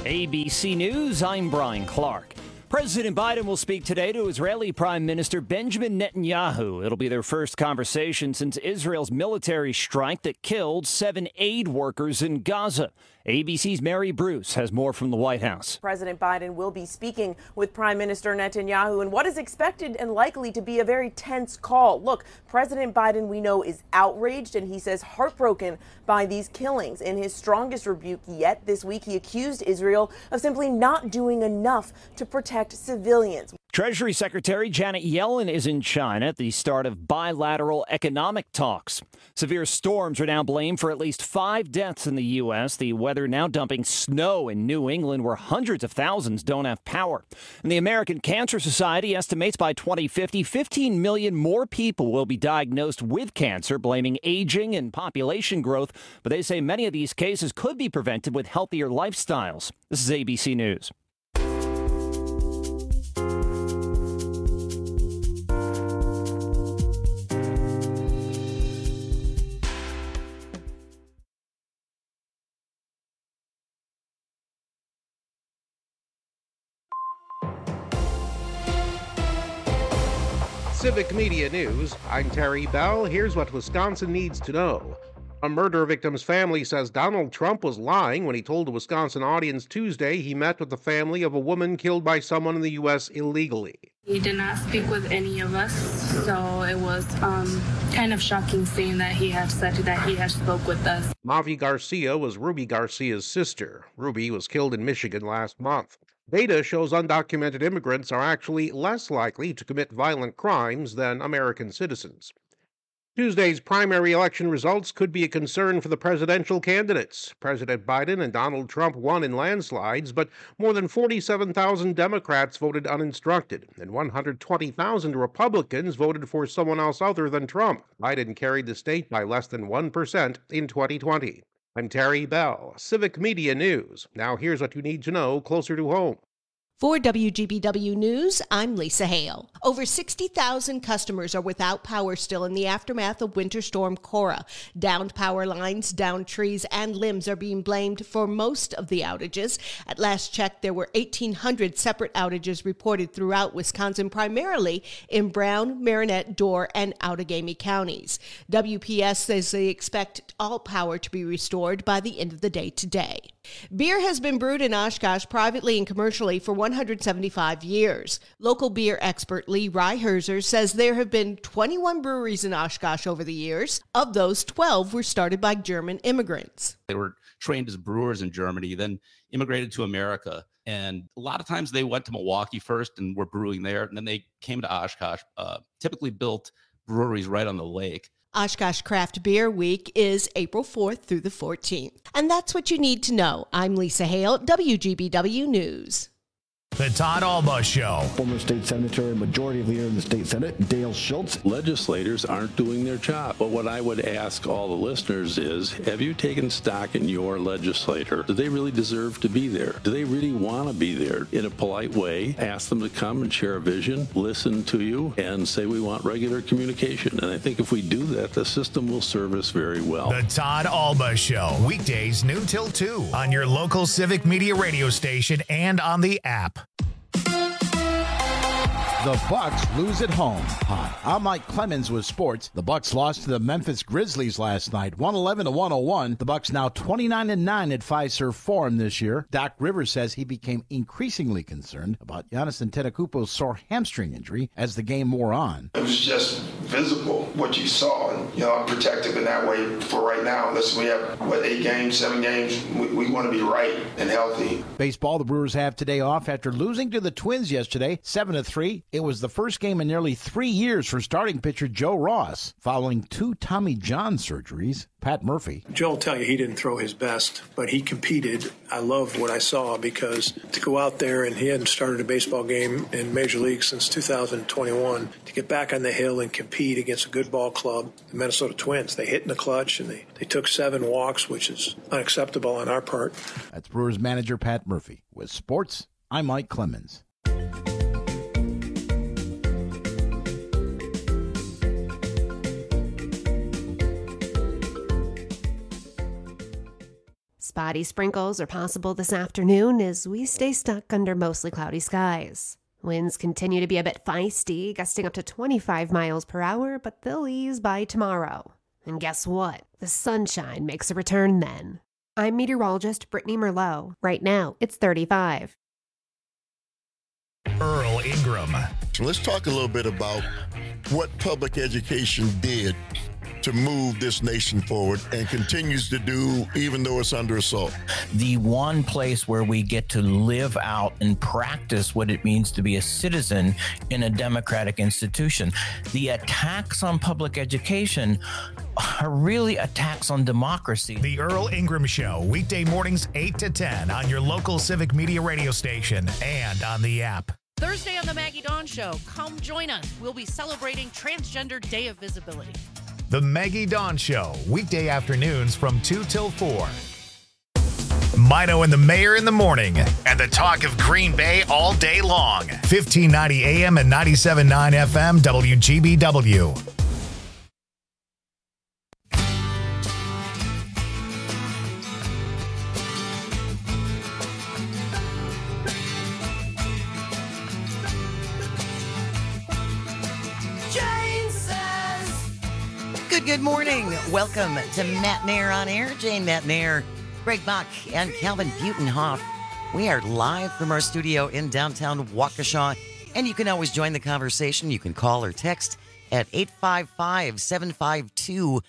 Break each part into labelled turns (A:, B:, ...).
A: ABC News, I'm Brian Clark. President Biden will speak today to Israeli Prime Minister Benjamin Netanyahu. It'll be their first conversation since Israel's military strike that killed 7 aid workers in Gaza. ABC's Mary Bruce has more from the White House.
B: President Biden will be speaking with Prime Minister Netanyahu in what is expected and likely to be a very tense call. Look, President Biden, we know, is outraged, and he says heartbroken by these killings. In his strongest rebuke yet this week, he accused Israel of simply not doing enough to protect civilians.
A: Treasury Secretary Janet Yellen is in China at the start of bilateral economic talks. Severe storms are now blamed for at least 5 deaths in the U.S. The weather now dumping snow in New England, where hundreds of thousands don't have power. And the American Cancer Society estimates by 2050, 15 million more people will be diagnosed with cancer, blaming aging and population growth. But they say many of these cases could be prevented with healthier lifestyles. This is ABC News.
C: Civic Media News, I'm Terry Bell. Here's what Wisconsin needs to know. A murder victim's family says Donald Trump was lying when he told a Wisconsin audience Tuesday he met with the family of a woman killed by someone in the U.S. illegally.
D: He did not speak with any of us, so it was kind of shocking seeing that he had said that he had spoke with us.
C: Mavi Garcia was Ruby Garcia's sister. Ruby was killed in Michigan last month. Data shows undocumented immigrants are actually less likely to commit violent crimes than American citizens. Tuesday's primary election results could be a concern for the presidential candidates. President Biden and Donald Trump won in landslides, but more than 47,000 Democrats voted uninstructed, and 120,000 Republicans voted for someone else other than Trump. Biden carried the state by less than 1% in 2020. I'm Terry Bell, Civic Media News. Now here's what you need to know closer to home.
E: For WGBW News, I'm Lisa Hale. Over 60,000 customers are without power still in the aftermath of Winter Storm Cora. Downed power lines, downed trees, and limbs are being blamed for most of the outages. At last check, there were 1,800 separate outages reported throughout Wisconsin, primarily in Brown, Marinette, Door, and Outagamie counties. WPS says they expect all power to be restored by the end of the day today. Beer has been brewed in Oshkosh privately and commercially for 175 years. Local beer expert Lee Reiherzer says there have been 21 breweries in Oshkosh over the years. Of those, 12 were started by German immigrants.
F: They were trained as brewers in Germany, then immigrated to America. And a lot of times they went to Milwaukee first and were brewing there. And then they came to Oshkosh, typically built breweries right on the lake.
E: Oshkosh Craft Beer Week is April 4th through the 14th. And that's what you need to know. I'm Lisa Hale, WGBW News.
G: The Todd Alba Show.
H: Former state senator and majority leader in the state senate, Dale Schultz.
I: Legislators aren't doing their job. But what I would ask all the listeners is, have you taken stock in your legislator? Do they really deserve to be there? Do they really want to be there? In a polite way, ask them to come and share a vision, listen to you, and say we want regular communication. And I think if we do that, the system will serve us very well.
G: The Todd Alba Show. Weekdays noon till 2 on your local Civic Media radio station and on the app.
J: The Bucks lose at home. Hi, I'm Mike Clemens with sports. The Bucks lost to the Memphis Grizzlies last night, 111-101. The Bucks now 29-9 at Fiserv Forum this year. Doc Rivers says he became increasingly concerned about Giannis Antetokounmpo's sore hamstring injury as the game wore on.
K: It was just visible what you saw, and I'm protective in that way for right now. Listen, we have 8 games, 7 games. We want to be right and healthy.
J: Baseball, the Brewers have today off after losing to the Twins yesterday, 7-3. It was the first game in nearly 3 years for starting pitcher Joe Ross, following 2 Tommy John surgeries. Pat Murphy.
L: Joe will tell you he didn't throw his best, but he competed. I loved what I saw because to go out there, and he hadn't started a baseball game in Major League since 2021, to get back on the hill and compete against a good ball club, the Minnesota Twins. They hit in the clutch, and they took 7 walks, which is unacceptable on our part.
J: That's Brewers manager Pat Murphy. With sports, I'm Mike Clemens.
M: Spotty sprinkles are possible this afternoon as we stay stuck under mostly cloudy skies. Winds continue to be a bit feisty, gusting up to 25 miles per hour, but they'll ease by tomorrow. And guess what? The sunshine makes a return then. I'm meteorologist Brittany Merlot. Right now, it's 35.
G: Earl Ingram.
N: So let's talk a little bit about what public education did to move this nation forward and continues to do even though it's under assault.
O: The one place where we get to live out and practice what it means to be a citizen in a democratic institution. The attacks on public education are really attacks on democracy.
G: The Earl Ingram Show, weekday mornings 8 to 10 on your local Civic Media radio station and on the app.
P: Thursday on the Maggie Dawn Show, come join us. We'll be celebrating Transgender Day of Visibility.
G: The Maggie Dawn Show, weekday afternoons from 2 till 4. Mino and the Mayor in the morning, and the talk of Green Bay all day long. 1590 AM and 97.9 FM, WGBW.
Q: Good morning. Welcome to Matt Nair on Air. Jane Matt Nair, Greg Bach, and Calvin Butenhoff. We are live from our studio in downtown Waukesha, and you can always join the conversation. You can call or text at 855-752-4842,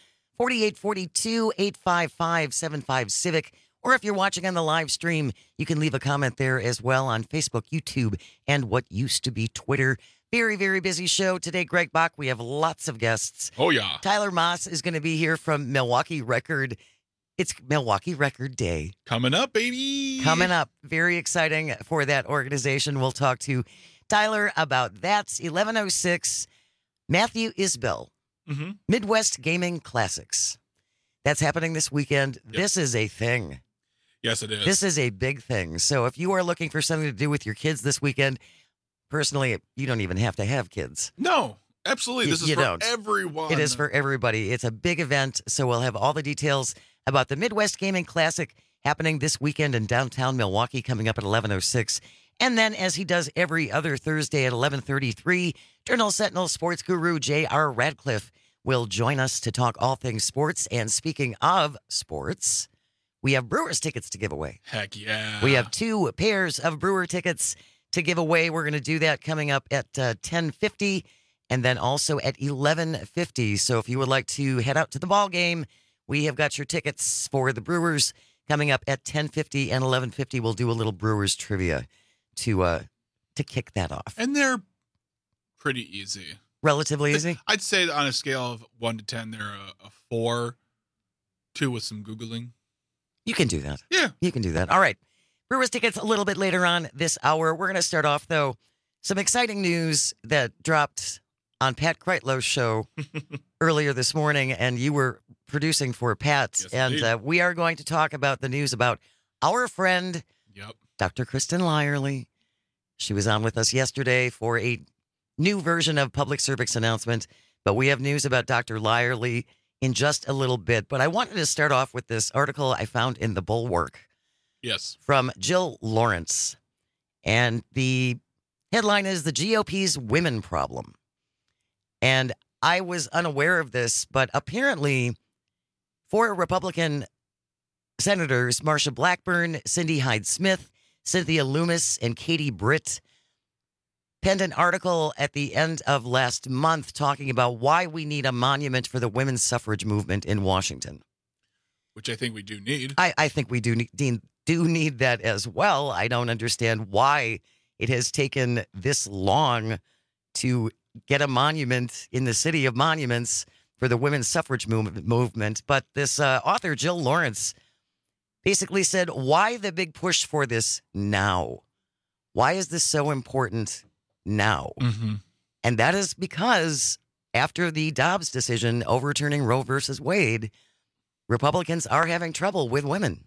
Q: 855-75-CIVIC, or if you're watching on the live stream, you can leave a comment there as well on Facebook, YouTube, and what used to be Twitter. Very, very busy show today, Greg Bach. We have lots of guests.
R: Oh, yeah.
Q: Tyler Moss is going to be here from Milwaukee Record. It's Milwaukee Record Day.
R: Coming up, baby.
Q: Coming up. Very exciting for that organization. We'll talk to Tyler about that. 11:06, Matthew Isbell, Midwest Gaming Classics. That's happening this weekend. Yep. This is a thing.
R: Yes, it is.
Q: This is a big thing. So if you are looking for something to do with your kids this weekend, personally, you don't even have to have kids.
R: No, absolutely. This is for everyone.
Q: It is for everybody. It's a big event, so we'll have all the details about the Midwest Gaming Classic happening this weekend in downtown Milwaukee coming up at 11:06. And then, as he does every other Thursday at 11:33, Journal Sentinel sports guru J.R. Radcliffe will join us to talk all things sports. And speaking of sports, we have Brewers tickets to give away.
R: Heck yeah.
Q: We have 2 pairs of Brewer tickets to give away. We're going to do that coming up at 10:50 and then also at 11:50. So if you would like to head out to the ball game, we have got your tickets for the Brewers coming up at 10:50 and 11:50. We'll do a little Brewers trivia to kick that off.
R: And they're pretty easy.
Q: Relatively easy?
R: I'd say on a scale of 1 to 10, they're a 4, 2 with some Googling.
Q: You can do that.
R: Yeah.
Q: You can do that. All right. Brewers tickets a little bit later on this hour. We're going to start off, though, some exciting news that dropped on Pat Kreitlow's show earlier this morning, and you were producing for Pat.
R: Yes,
Q: and we are going to talk about the news about our friend, Dr. Kristen Lyerly. She was on with us yesterday for a new version of Public Service Announcement, but we have news about Dr. Lyerly in just a little bit. But I wanted to start off with this article I found in the Bulwark.
R: Yes.
Q: From Jill Lawrence. And the headline is The GOP's Women Problem. And I was unaware of this, but apparently 4 Republican senators, Marsha Blackburn, Cindy Hyde-Smith, Cynthia Loomis, and Katie Britt, penned an article at the end of last month talking about why we need a monument for the women's suffrage movement in Washington.
R: Which I think we do need.
Q: I think we do need that as well. I don't understand why it has taken this long to get a monument in the city of monuments for the women's suffrage movement. But this author, Jill Lawrence, basically said, why the big push for this now? Why is this so important now?
R: Mm-hmm.
Q: And that is because after the Dobbs decision overturning Roe versus Wade, Republicans are having trouble with women.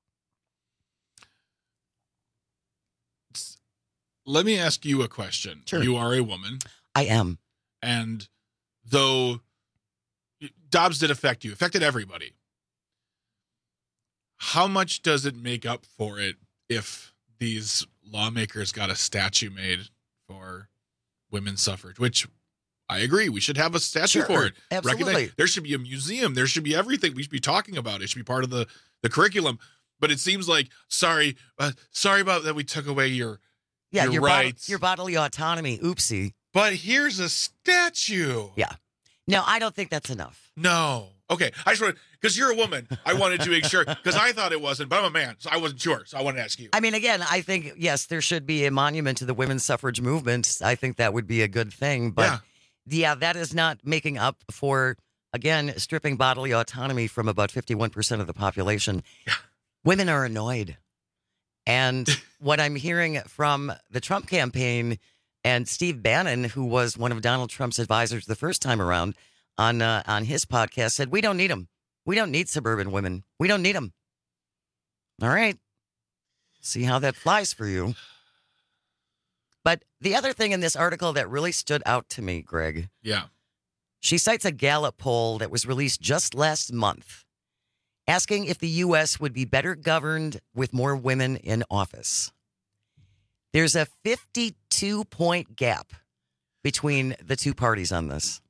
R: Let me ask you a question.
Q: Sure.
R: You are a woman.
Q: I am.
R: And though Dobbs did affect you, affected everybody, how much does it make up for it if these lawmakers got a statue made for women's suffrage, which I agree. We should have a statue for it.
Q: Absolutely.
R: There should be a museum. There should be everything. We should be talking about it. It should be part of the curriculum. But it seems like, sorry about that we took away your rights.
Q: Your bodily autonomy. Oopsie.
R: But here's a statue.
Q: Yeah. No, I don't think that's enough.
R: No. Okay. I just wanted, because you're a woman, I wanted to make sure, because I thought it wasn't, but I'm a man, so I wasn't sure. So I wanted to ask you.
Q: I mean, again, I think, yes, there should be a monument to the women's suffrage movement. I think that would be a good thing. But yeah, that is not making up for, again, stripping bodily autonomy from about 51% of the population.
R: Yeah.
Q: Women are annoyed. And what I'm hearing from the Trump campaign and Steve Bannon, who was one of Donald Trump's advisors the first time around on his podcast, said, we don't need them. We don't need suburban women. We don't need them. All right. See how that flies for you. But the other thing in this article that really stood out to me, Greg.
R: Yeah.
Q: She cites a Gallup poll that was released just last month, asking if the U.S. would be better governed with more women in office. There's a 52-point gap between the two parties on this.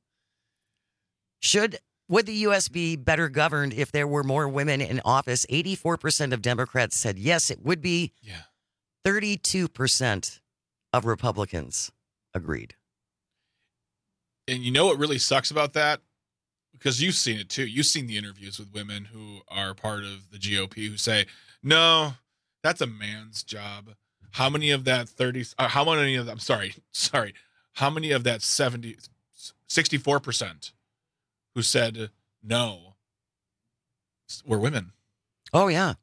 Q: Would the U.S. be better governed if there were more women in office? 84% of Democrats said yes, it would be.
R: Yeah.
Q: 32% of Republicans agreed.
R: And you know what really sucks about that? Because you've seen it too. You've seen the interviews with women who are part of the GOP who say, no, that's a man's job. How many of that how many of that 64% who said no were women?
Q: Oh, yeah.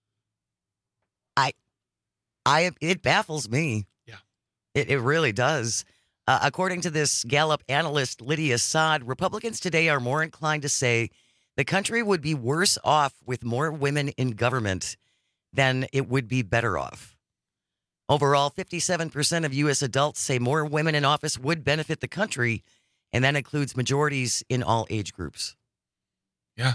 Q: It baffles me.
R: Yeah.
Q: It really does. According to this Gallup analyst, Lydia Saad, Republicans today are more inclined to say the country would be worse off with more women in government than it would be better off. Overall, 57% of U.S. adults say more women in office would benefit the country, and that includes majorities in all age groups.
R: Yeah.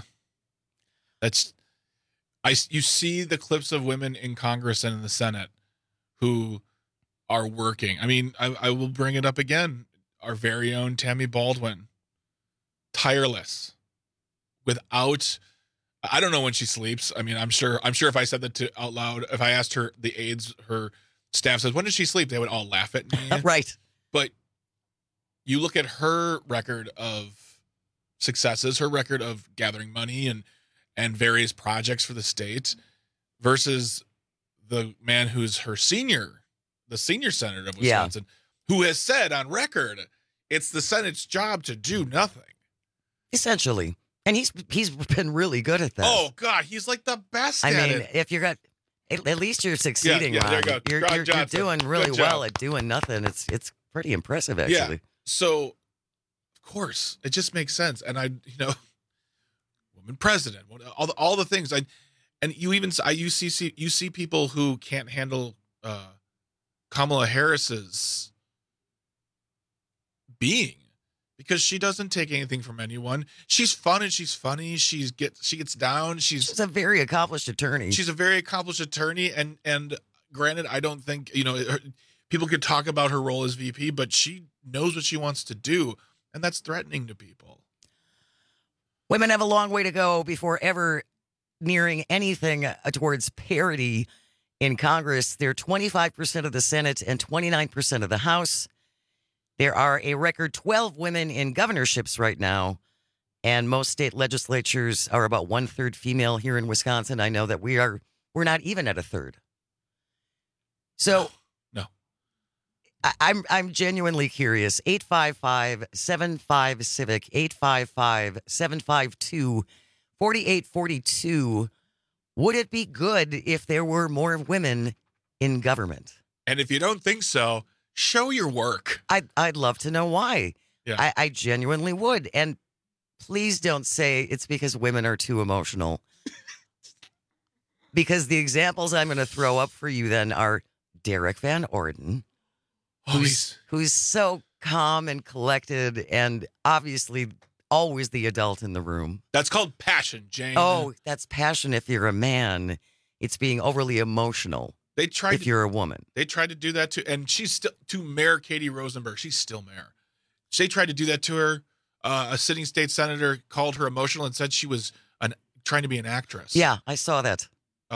R: You see the clips of women in Congress and in the Senate who are working. I mean, I will bring it up again. Our very own Tammy Baldwin, tireless, without. I don't know when she sleeps. I mean, I'm sure if I said that out loud, if I asked her, the aides, her staff says, when does she sleep? They would all laugh at me.
Q: Right.
R: But you look at her record of successes, her record of gathering money and various projects for the state versus the man who's the senior senator of Wisconsin, who has said on record, it's the Senate's job to do nothing.
Q: Essentially. And he's been really good at that.
R: Oh, God, he's like the best at it.
Q: If you're at least you're succeeding, Ron.
R: There you go.
Q: You're doing really well at doing nothing. It's pretty impressive, actually.
R: Yeah. So, of course, it just makes sense. And woman president, all the things. You see people who can't handle Kamala Harris's being because she doesn't take anything from anyone. She's fun and she's funny. She gets down. She's
Q: a very accomplished attorney.
R: She's a very accomplished attorney. And granted, I don't think, people could talk about her role as VP, but she knows what she wants to do. And that's threatening to people.
Q: Women have a long way to go before ever nearing anything towards parity in Congress. They're 25% of the Senate and 29% of the House. There are a record 12 women in governorships right now, and most state legislatures are about 1/3 female. Here in Wisconsin, I know that we're not even at 1/3. So,
R: no.
Q: I'm genuinely curious. 855-75-CIVIC, 855-752-4842. Would it be good if there were more women in government?
R: And if you don't think so, show your work.
Q: I'd love to know why.
R: Yeah.
Q: I genuinely would. And please don't say it's because women are too emotional. Because the examples I'm going to throw up for you then are Derek Van Orden, who's so calm and collected and obviously always the adult in the room.
R: That's called passion, Jane.
Q: Oh, that's passion if you're a man. It's being overly emotional if you're a woman.
R: They tried to do that and she's still, to Mayor Katie Rosenberg, she's still mayor. They tried to do that to her. A sitting state senator called her emotional and said she was trying to be an actress.
Q: Yeah, I saw that.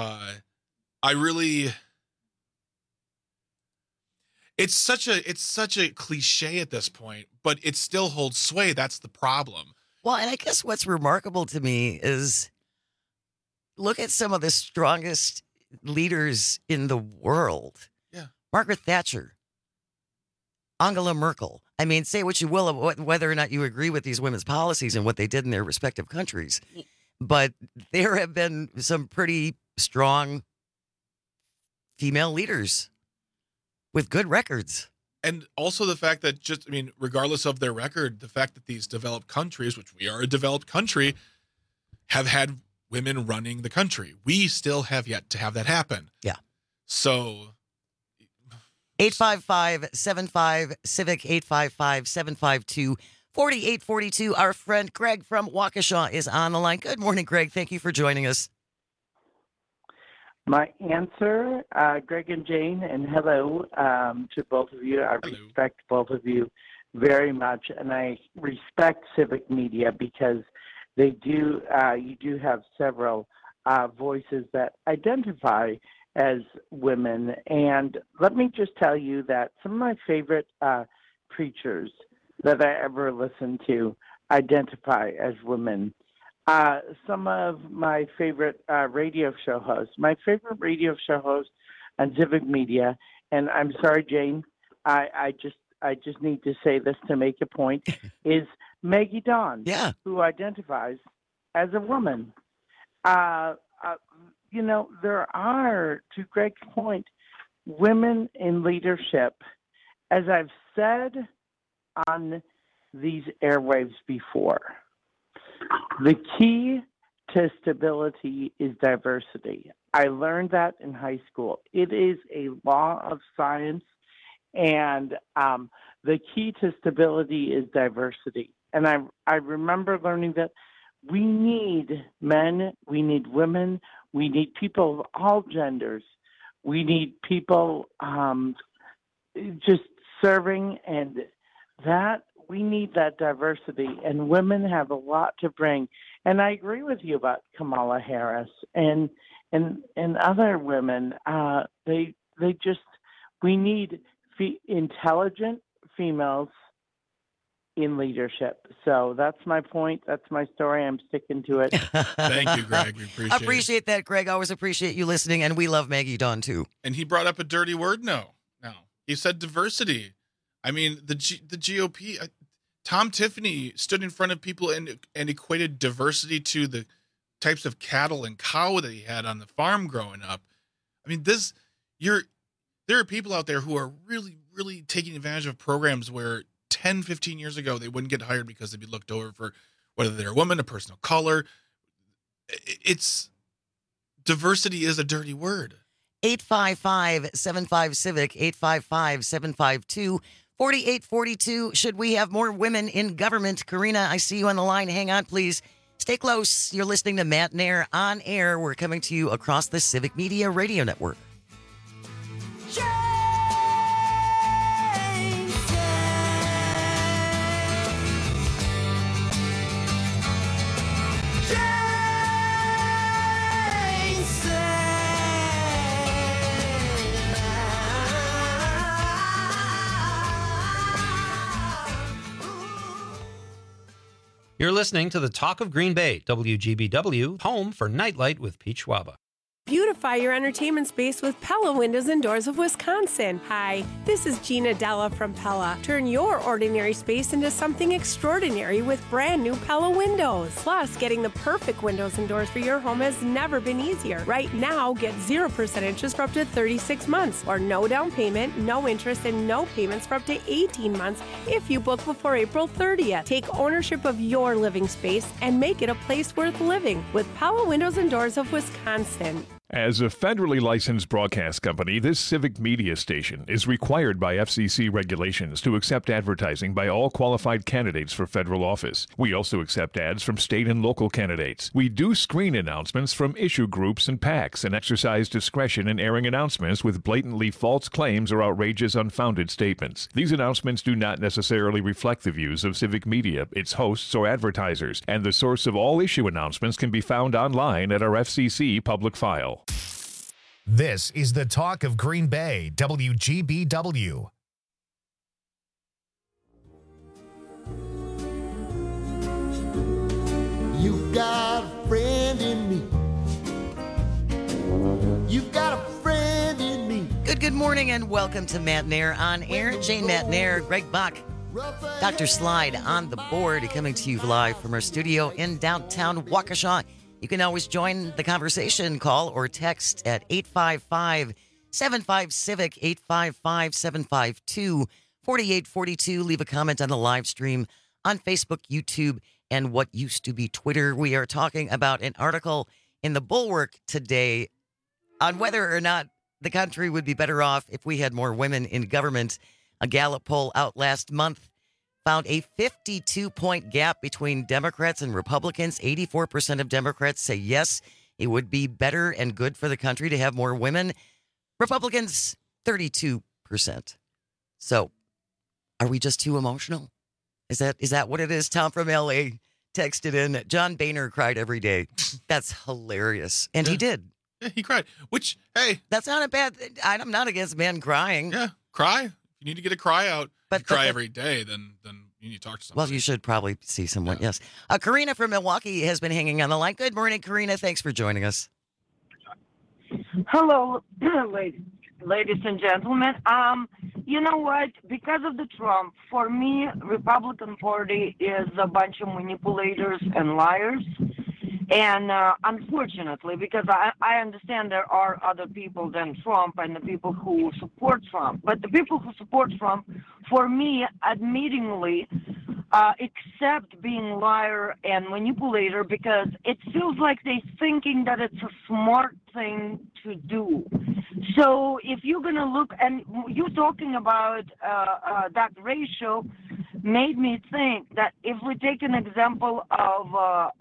R: It's such a cliche at this point, but it still holds sway. That's the problem.
Q: Well, and I guess what's remarkable to me is look at some of the strongest leaders in the world.
R: Yeah.
Q: Margaret Thatcher, Angela Merkel. I mean, say what you will about whether or not you agree with these women's policies and what they did in their respective countries. But there have been some pretty strong female leaders with good records.
R: And also the fact that regardless of their record, the fact that these developed countries, which we are a developed country, have had women running the country. We still have yet to have that happen.
Q: Yeah.
R: So
Q: 855-75-CIVIC, 855-752-4842. Our friend Greg from Waukesha is on the line. Good morning, Greg. Thank you for joining us.
S: My answer, Greg and Jane, and hello to both of you. I respect both of you very much, and I respect civic media because they do. You do have several voices that identify as women, and let me just tell you that some of my favorite preachers that I ever listened to identify as women. Some of my favorite radio show hosts. My favorite radio show host on civic media, and I'm sorry, Jane, I just need to say this to make a point, is Maggie Dawn, who identifies as a woman. There are, to Greg's point, women in leadership. As I've said on these airwaves before, the key to stability is diversity. I learned that in high school. It is a law of science, and the key to stability is diversity. And I remember learning that we need men, we need women, we need people of all genders. We need people just serving, and that we need that diversity, and women have a lot to bring. And I agree with you about Kamala Harris and other women. We need intelligent females in leadership. So that's my point. That's my story. I'm sticking to it.
R: Thank you, Greg. We
Q: appreciate that, Greg. Always appreciate you listening, and we love Maggie Dawn too.
R: And he brought up a dirty word. No, he said diversity. I mean, the GOP. Tom Tiffany stood in front of people and equated diversity to the types of cattle and cow that he had on the farm growing up. I mean, there are people out there who are really, really taking advantage of programs where 10, 15 years ago, they wouldn't get hired because they'd be looked over for whether they're a woman, a person of color. Diversity is a dirty word.
Q: 855-75-CIVIC, 855-752-4842. Should we have more women in government? Karina, I see you on the line. Hang on, please. Stay close. You're listening to Matt Nair on air. We're coming to you across the Civic Media Radio Network.
T: You're listening to the Talk of Green Bay, WGBW, home for Nightlight with Pete Schwaba.
U: Beautify your entertainment space with Pella Windows and Doors of Wisconsin. Hi, this is Gina Della from Pella. Turn your ordinary space into something extraordinary with brand new Pella windows. Plus, getting the perfect windows and doors for your home has never been easier. Right now, get 0% interest for up to 36 months, or no down payment, no interest, and no payments for up to 18 months if you book before April 30th. Take ownership of your living space and make it a place worth living with Pella Windows and Doors of Wisconsin.
B: As a federally licensed broadcast company, this civic media station is required by FCC regulations to accept advertising by all qualified candidates for federal office. We also accept ads from state and local candidates. We do screen announcements from issue groups and PACs and exercise discretion in airing announcements with blatantly false claims or outrageous, unfounded statements. These announcements do not necessarily reflect the views of civic media, its hosts, or advertisers, and the source of all issue announcements can be found online at our FCC public file.
G: This is the Talk of Green Bay, WGBW.
V: You've got a friend in me. You've got a friend in me.
Q: Good morning and welcome to Matt Nair on air. Jane Matt Nair, Greg Buck, Dr. Slide on the board, coming to you live from our studio in downtown Waukesha. You can always join the conversation, call or text at 855-75-CIVIC, 855-752-4842. Leave a comment on the live stream on Facebook, YouTube, and what used to be Twitter. We are talking about an article in the Bulwark today on whether or not the country would be better off if we had more women in government. A Gallup poll out last month found a 52-point gap between Democrats and Republicans. 84% of Democrats say yes, it would be better and good for the country to have more women. Republicans, 32%. So, are we just too emotional? Is that what it is? Tom from LA texted in, John Boehner cried every day. That's hilarious. And he did.
R: Yeah, he cried. Which, hey.
Q: That's not a bad thing. I'm not against men crying.
R: Yeah, cry. If you need to get a cry out, but cry every day, then you need to talk to someone.
Q: Well, you should probably see someone, yes. Karina from Milwaukee has been hanging on the line. Good morning, Karina. Thanks for joining us.
W: Hello, ladies and gentlemen. You know what? Because of the Trump, for me, Republican Party is a bunch of manipulators and liars. And unfortunately, because I understand there are other people than Trump and the people who support Trump. But the people who support Trump, for me, admittingly, accept being liar and manipulator because it feels like they're thinking that it's a smart thing to do. So if you're going to look, and you talking about that ratio made me think that if we take an example of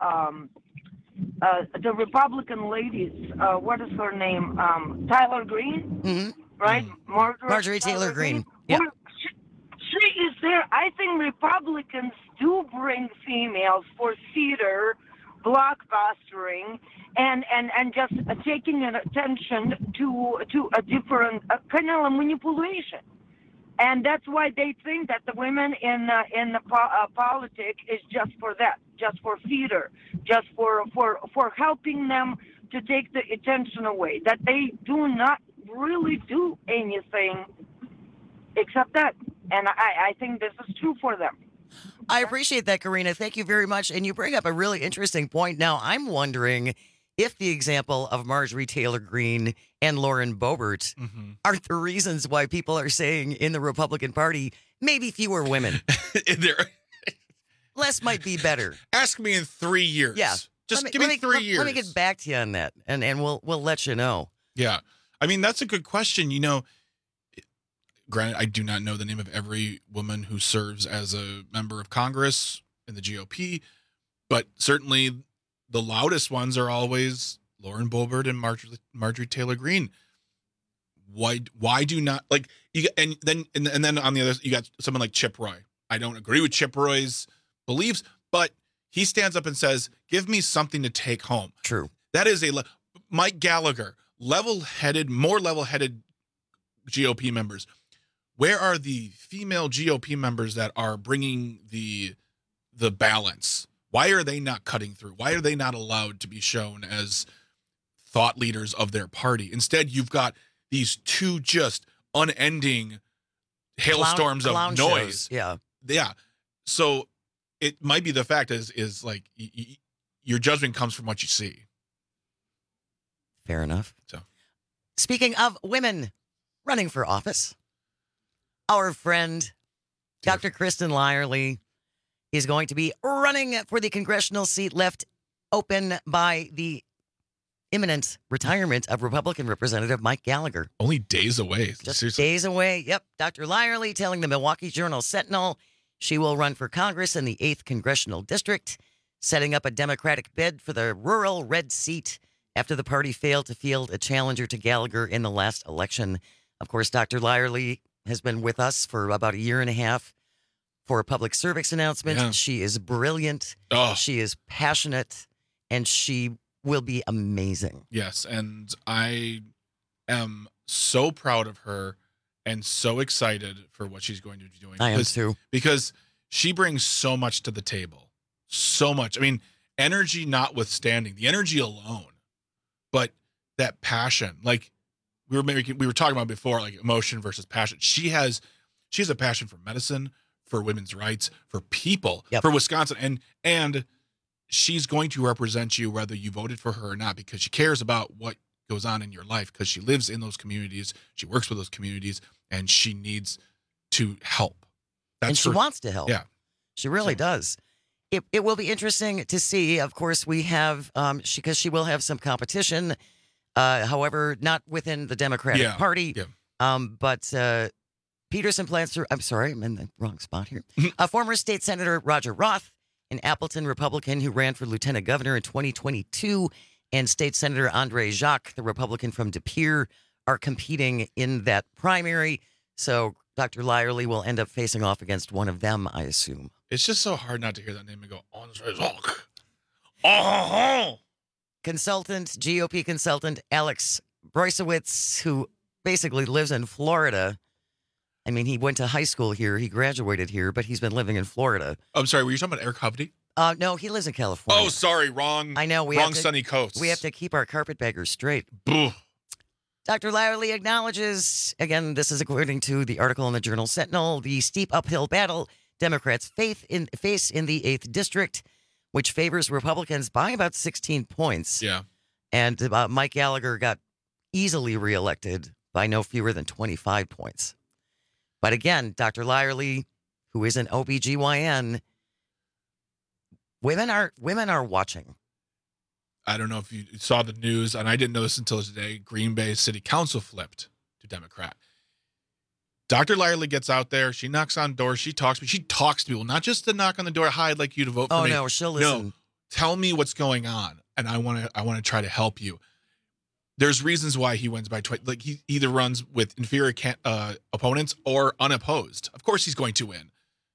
W: the Republican ladies, what is her name? Tyler Greene, right?
Q: Marjorie Taylor Greene. Yeah.
W: She is there. I think Republicans do bring females for theater, blockbustering, and just taking attention to a different kind of manipulation. And that's why they think that the women in the politics is just for that, just for theater, just for helping them to take the attention away. That they do not really do anything except that. And I think this is true for them.
Q: I appreciate that, Karina. Thank you very much. And you bring up a really interesting point. Now, I'm wondering if the example of Marjorie Taylor Greene and Lauren Boebert are the reasons why people are saying in the Republican Party, maybe fewer women. Less might be better.
R: Ask me in 3 years.
Q: Yeah.
R: Just give me 3 years.
Q: Let me get back to you on that, and we'll let you know.
R: Yeah. I mean, that's a good question. You know, granted, I do not know the name of every woman who serves as a member of Congress in the GOP, but certainly the loudest ones are always Lauren Boebert and Marjorie Taylor Greene. Why do not like you? And then on the other, you got someone like Chip Roy. I don't agree with Chip Roy's beliefs, but he stands up and says, "Give me something to take home."
Q: True.
R: That is Mike Gallagher, more level-headed GOP members. Where are the female GOP members that are bringing the balance? Why are they not cutting through? Why are they not allowed to be shown as thought leaders of their party? Instead, you've got these two just unending hailstorms of noise.
Q: Shows. Yeah.
R: Yeah. So it might be the fact is like your judgment comes from what you see.
Q: Fair enough.
R: So,
Q: speaking of women running for office, our friend Dr. Kristen Lyerly is going to be running for the congressional seat left open by the imminent retirement of Republican Representative Mike Gallagher.
R: Only days away.
Q: Just
R: Seriously.
Q: days away. Yep. Dr. Lyerly telling the Milwaukee Journal-Sentinel she will run for Congress in the 8th Congressional District, setting up a Democratic bid for the rural red seat after the party failed to field a challenger to Gallagher in the last election. Of course, Dr. Lyerly has been with us for about a year and a half for a public service announcement.
R: Yeah.
Q: She is brilliant.
R: Oh.
Q: She is passionate, and she will be amazing.
R: Yes, and I am so proud of her and so excited for what she's going to be doing.
Q: I am too.
R: Because she brings so much to the table. So much. I mean, energy notwithstanding, the energy alone, but that passion, like we were talking about before, like emotion versus passion. She has a passion for medicine, for women's rights, for people, for Wisconsin, and she's going to represent you whether you voted for her or not, because she cares about what goes on in your life, because she lives in those communities, she works with those communities, and she needs to help.
Q: And she wants to help.
R: Yeah.
Q: She really does. It will be interesting to see. Of course, we have, because she will have some competition, however, not within the Democratic Party.
R: Yeah.
Q: But Peterson plans to, I'm sorry, I'm in the wrong spot here. Former State Senator Roger Roth, an Appleton Republican who ran for lieutenant governor in 2022, and State Senator Andre Jacques, the Republican from De Pere, are competing in that primary. So Dr. Lyerly will end up facing off against one of them, I assume.
R: It's just so hard not to hear that name and go, Andre Jacques. Oh!
Q: GOP consultant Alex Broisowitz, who basically lives in Florida. I mean, he went to high school here. He graduated here, but he's been living in Florida.
R: I'm sorry, were you talking about Eric Hovde?
Q: No, he lives in California.
R: Oh, sorry, wrong.
Q: I know.
R: Wrong sunny coast.
Q: We have to keep our carpetbaggers straight.
R: Boo.
Q: Dr. Lyerly acknowledges, again, this is according to the article in the Journal-Sentinel, the steep uphill battle Democrats face in the 8th District, which favors Republicans by about 16 points.
R: Yeah.
Q: And Mike Gallagher got easily reelected by no fewer than 25 points. But again, Dr. Lyerly, who is an OBGYN, women are watching.
R: I don't know if you saw the news, and I didn't know this until today. Green Bay City Council flipped to Democrat. Dr. Lyerly gets out there. She knocks on doors. She talks to people, not just to knock on the door. Hi, I'd like you to vote for me.
Q: Oh no, she'll listen.
R: No, tell me what's going on, and I want to try to help you. There's reasons why he wins by 20. Like, he either runs with inferior opponents or unopposed. Of course, he's going to win.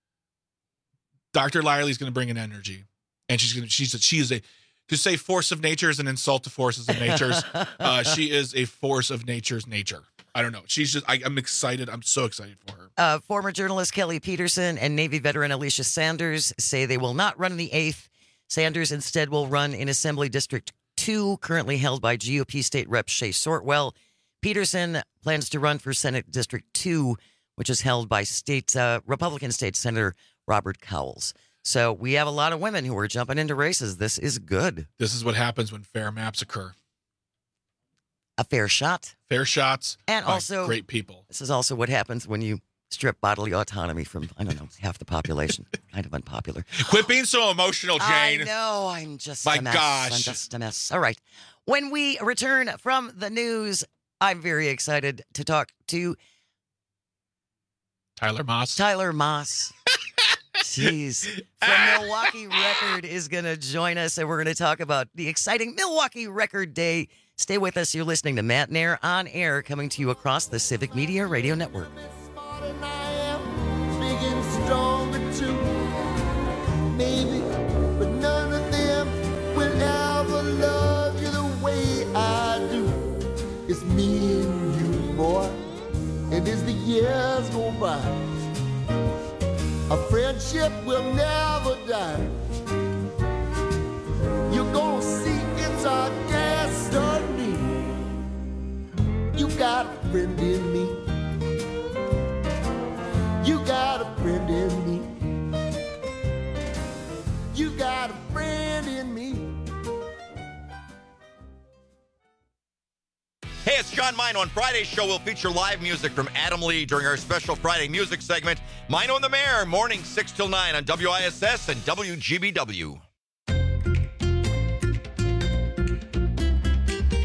R: Dr. Lyerly's going to bring an energy, and she is a. To say force of nature is an insult to forces of natures. She is a force of nature's nature. I don't know. She's just, I'm excited. I'm so excited for her.
Q: Former journalist Kelly Peterson and Navy veteran Alicia Sanders say they will not run in the 8th. Sanders instead will run in Assembly District 2, currently held by GOP State Rep Shay Sortwell. Peterson plans to run for Senate District 2, which is held by Republican State Senator Robert Cowles. So we have a lot of women who are jumping into races. This is good.
R: This is what happens when fair maps occur.
Q: A fair shot.
R: Fair shots.
Q: And
R: by
Q: also
R: great people.
Q: This is also what happens when you strip bodily autonomy from, I don't know, half the population. Kind of unpopular.
R: Quit being so emotional, Jane.
Q: I know. I'm just
R: My
Q: a mess.
R: gosh.
Q: I'm just a mess. All right. When we return from the news, I'm very excited to talk to
R: Tyler Moss.
Q: Jeez. From Milwaukee Record is going to join us, and we're going to talk about the exciting Milwaukee Record Day. Stay with us. You're listening to Matt Nair on Air, coming to you across the Civic Media Radio Network.
V: Big and stronger too, maybe, but none of them will ever love you the way I do. It's me and you, boy, and as the years go by, a friendship will never die. You're gonna see it's our destiny. You got a friend in me. You got a friend in me. You got a friend in me.
A: Hey, it's John Mino. On Friday's show, we'll feature live music from Adam Lee during our special Friday music segment, Mino and the Mayor, morning 6 till 9 on WISS and WGBW.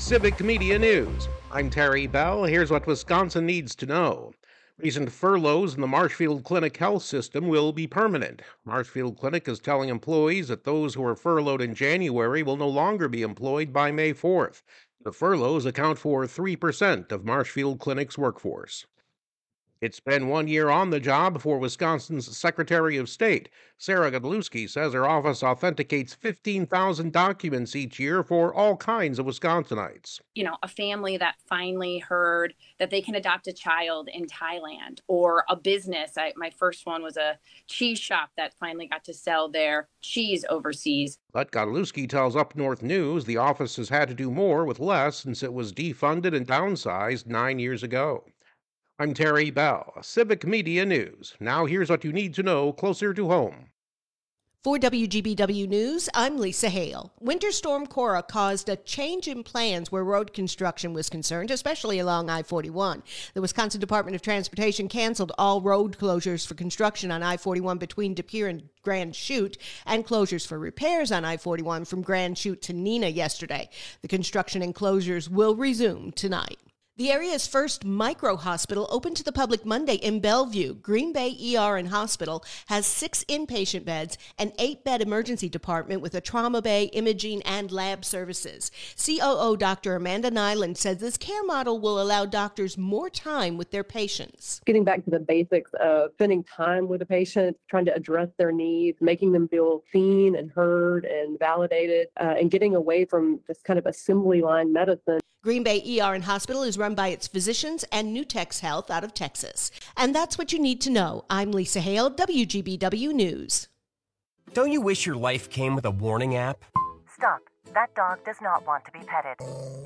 C: Civic Media News. I'm Terry Bell. Here's what Wisconsin needs to know. Recent furloughs in the Marshfield Clinic health system will be permanent. Marshfield Clinic is telling employees that those who were furloughed in January will no longer be employed by May 4th. The furloughs account for 3% of Marshfield Clinic's workforce. It's been 1 year on the job for Wisconsin's Secretary of State. Sarah Godlewski says her office authenticates 15,000 documents each year for all kinds of Wisconsinites.
D: You know, a family that finally heard that they can adopt a child in Thailand, or a business. My first one was a cheese shop that finally got to sell their cheese overseas.
C: But Godlewski tells Up North News the office has had to do more with less since it was defunded and downsized 9 years ago. I'm Terry Bell, Civic Media News. Now here's what you need to know closer to home.
E: For WGBW News, I'm Lisa Hale. Winter Storm Cora caused a change in plans where road construction was concerned, especially along I-41. The Wisconsin Department of Transportation canceled all road closures for construction on I-41 between De Pere and Grand Chute, and closures for repairs on I-41 from Grand Chute to Neenah yesterday. The construction and closures will resume tonight. The area's first micro-hospital opened to the public Monday in Bellevue. Green Bay ER and Hospital has 6 inpatient beds, an 8-bed emergency department with a trauma bay, imaging, and lab services. COO Dr. Amanda Nyland says this care model will allow doctors more time with their patients.
F: Getting back to the basics of spending time with a patient, trying to address their needs, making them feel seen and heard and validated, and getting away from this kind of assembly line medicine.
E: Green Bay ER and Hospital is run by its physicians and Nutex Health out of Texas. And that's what you need to know. I'm Lisa Hale, WGBW News.
X: Don't you wish your life came with a warning app?
Y: Stop. That dog does not want to be petted.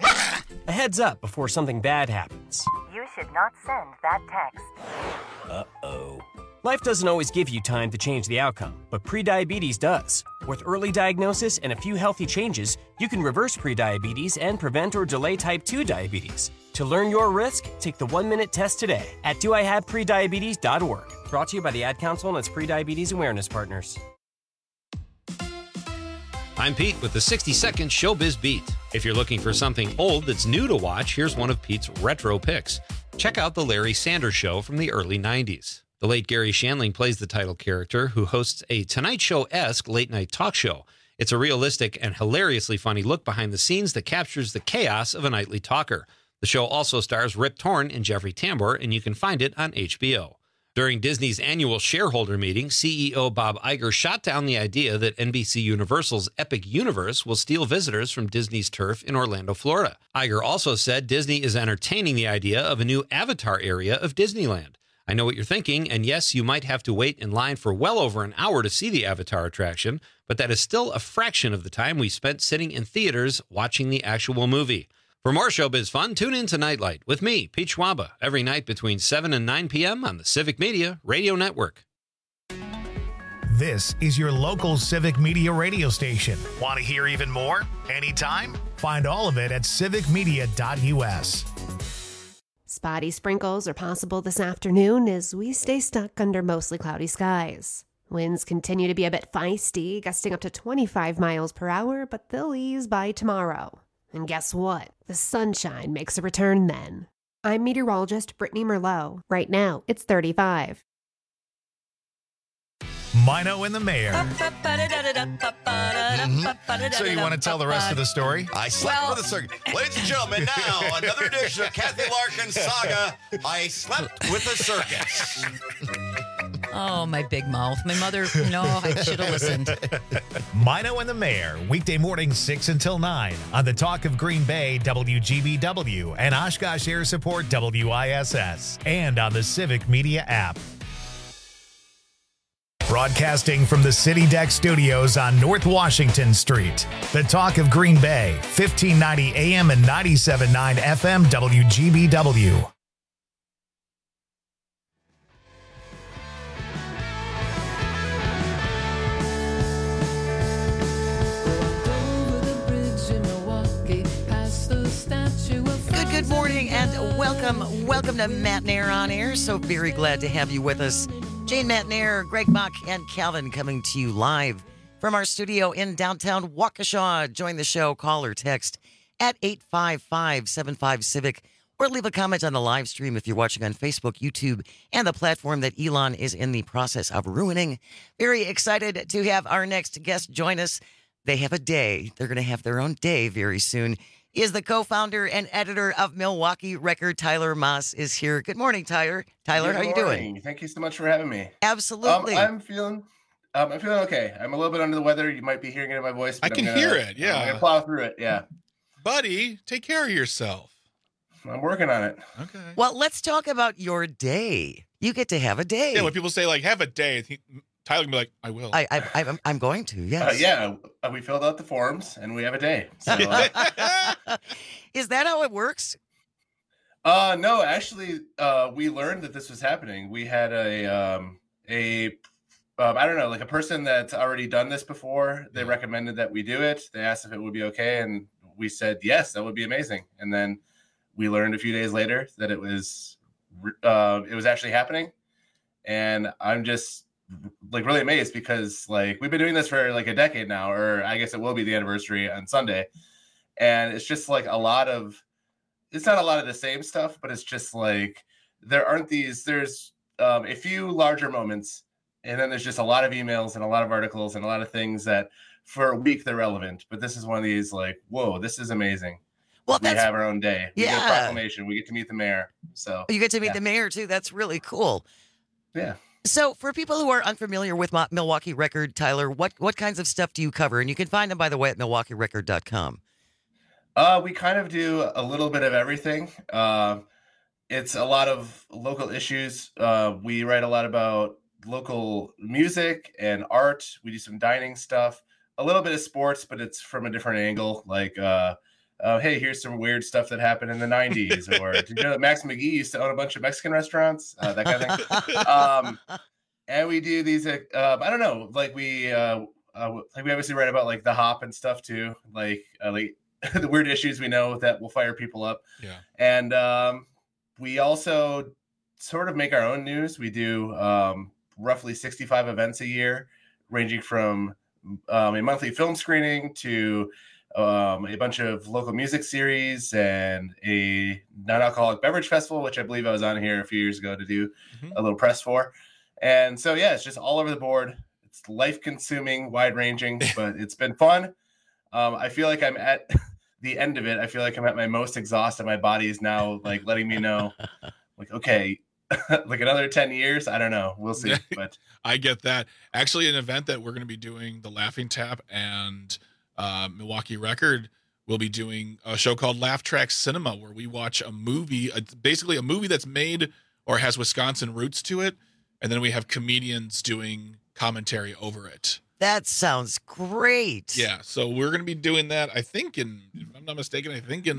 X: A heads up before something bad happens.
Y: You should not send that text.
X: Uh-oh. Life doesn't always give you time to change the outcome, but prediabetes does. With early diagnosis and a few healthy changes, you can reverse prediabetes and prevent or delay type 2 diabetes. To learn your risk, take the 1-minute test today at doihaveprediabetes.org. Brought to you by the Ad Council and its prediabetes awareness partners.
T: I'm Pete with the 60-second Showbiz Beat. If you're looking for something old that's new to watch, here's one of Pete's retro picks. Check out The Larry Sanders Show from the early 90s. The late Gary Shandling plays the title character, who hosts a Tonight Show-esque late-night talk show. It's a realistic and hilariously funny look behind the scenes that captures the chaos of a nightly talker. The show also stars Rip Torn and Jeffrey Tambor, and you can find it on HBO. During Disney's annual shareholder meeting, CEO Bob Iger shot down the idea that NBC Universal's Epic Universe will steal visitors from Disney's turf in Orlando, Florida. Iger also said Disney is entertaining the idea of a new Avatar area of Disneyland. I know what you're thinking, and yes, you might have to wait in line for well over an hour to see the Avatar attraction, but that is still a fraction of the time we spent sitting in theaters watching the actual movie. For more showbiz fun, tune in to Nightlight with me, Pete Schwaba, every night between 7 and 9 p.m. on the Civic Media Radio Network.
G: This is your local Civic Media radio station. Want to hear even more? Anytime? Find all of it at civicmedia.us.
M: Spotty sprinkles are possible this afternoon as we stay stuck under mostly cloudy skies. Winds continue to be a bit feisty, gusting up to 25 miles per hour, but they'll ease by tomorrow. And guess what? The sunshine makes a return then. I'm meteorologist Brittany Merlot. Right now, it's 35.
G: Mino and the Mayor. So you want to tell the rest of the story?
A: I slept with the circus. Ladies and gentlemen, now another edition of Kathy Larkin's saga, I Slept with the Circus.
Z: Oh, my big mouth. My mother, no, I should have listened.
G: Mino and the Mayor, weekday mornings 6 until 9 on the Talk of Green Bay, WGBW, and Oshkosh Air Support, WISS, and on the Civic Media app. Broadcasting from the City Deck Studios on North Washington Street. The Talk of Green Bay, 1590 AM and 97.9 FM WGBW.
Q: Good morning and welcome to Matt Nair on Air. So very glad to have you with us. Jane Matt Nair, Greg Bach, and Calvin coming to you live from our studio in downtown Waukesha. Join the show, call or text at 855-75-CIVIC, or leave a comment on the live stream if you're watching on Facebook, YouTube, and the platform that Elon is in the process of ruining. Very excited to have our next guest join us. They have a day. They're going to have their own day very soon. He is the co-founder and editor of Milwaukee Record. Tyler Moss is here. Good morning, Tyler. Tyler, how you doing?
H: Thank you so much for having me.
Q: Absolutely.
H: I'm feeling okay. I'm a little bit under the weather. You might be hearing it in my voice.
R: I
H: But
R: can hear it. Yeah.
H: I'm gonna plow through it. Yeah.
R: Buddy, take care of yourself.
H: I'm working on it.
R: Okay.
Q: Well, let's talk about your day. You get to have a day.
R: Yeah, when people say, like, have a day, Tyler can be like, I will.
Q: I'm going to, yes.
H: We filled out the forms, and we have a day. So,
Q: Is that how it works?
H: no, actually, we learned that this was happening. We had I don't know, like a person that's already done this before. They recommended that we do it. They asked if it would be okay, and we said yes, that would be amazing. And then we learned a few days later that it was actually happening, and I'm just like really amazed because like we've been doing this for like a decade now, or I guess it will be the anniversary on Sunday, and it's just like it's not a lot of the same stuff, but it's just like there's a few larger moments, and then there's just a lot of emails and a lot of articles and a lot of things that for a week they're relevant, but this is one of these like, whoa, this is amazing. Well, we have our own day. We get a proclamation. We get to meet the mayor. So
Q: you get to meet the mayor too. That's really cool.
H: Yeah.
Q: So for people who are unfamiliar with Milwaukee Record, Tyler, what kinds of stuff do you cover? And you can find them, by the way, at MilwaukeeRecord.com.
H: We kind of do a little bit of everything. It's a lot of local issues. We write a lot about local music and art. We do some dining stuff, a little bit of sports, but it's from a different angle. Like, hey, here's some weird stuff that happened in the 90s. Or did you know that Max McGee used to own a bunch of Mexican restaurants? That kind of thing. And we do these, I don't know, like we obviously write about like the hop and stuff too. Like the weird issues we know that will fire people up.
R: Yeah.
H: And we also sort of make our own news. We do roughly 65 events a year, ranging from a monthly film screening to a bunch of local music series and a non-alcoholic beverage festival, which I believe I was on here a few years ago to do a little press for. And so, yeah, it's just all over the board. It's life-consuming, wide-ranging, but it's been fun. I feel like I'm at the end of it. I feel like I'm at my most exhausted. My body is now like letting me know, like, okay, like another 10 years. I don't know. We'll see. But
R: I get that. Actually, an event that we're going to be doing, the Laughing Tap and Milwaukee Record will be doing a show called Laugh Track Cinema, where we watch a movie, basically a movie that's made or has Wisconsin roots to it, and then we have comedians doing commentary over it.
Q: That sounds great.
R: Yeah, so we're going to be doing that, I think if I'm not mistaken,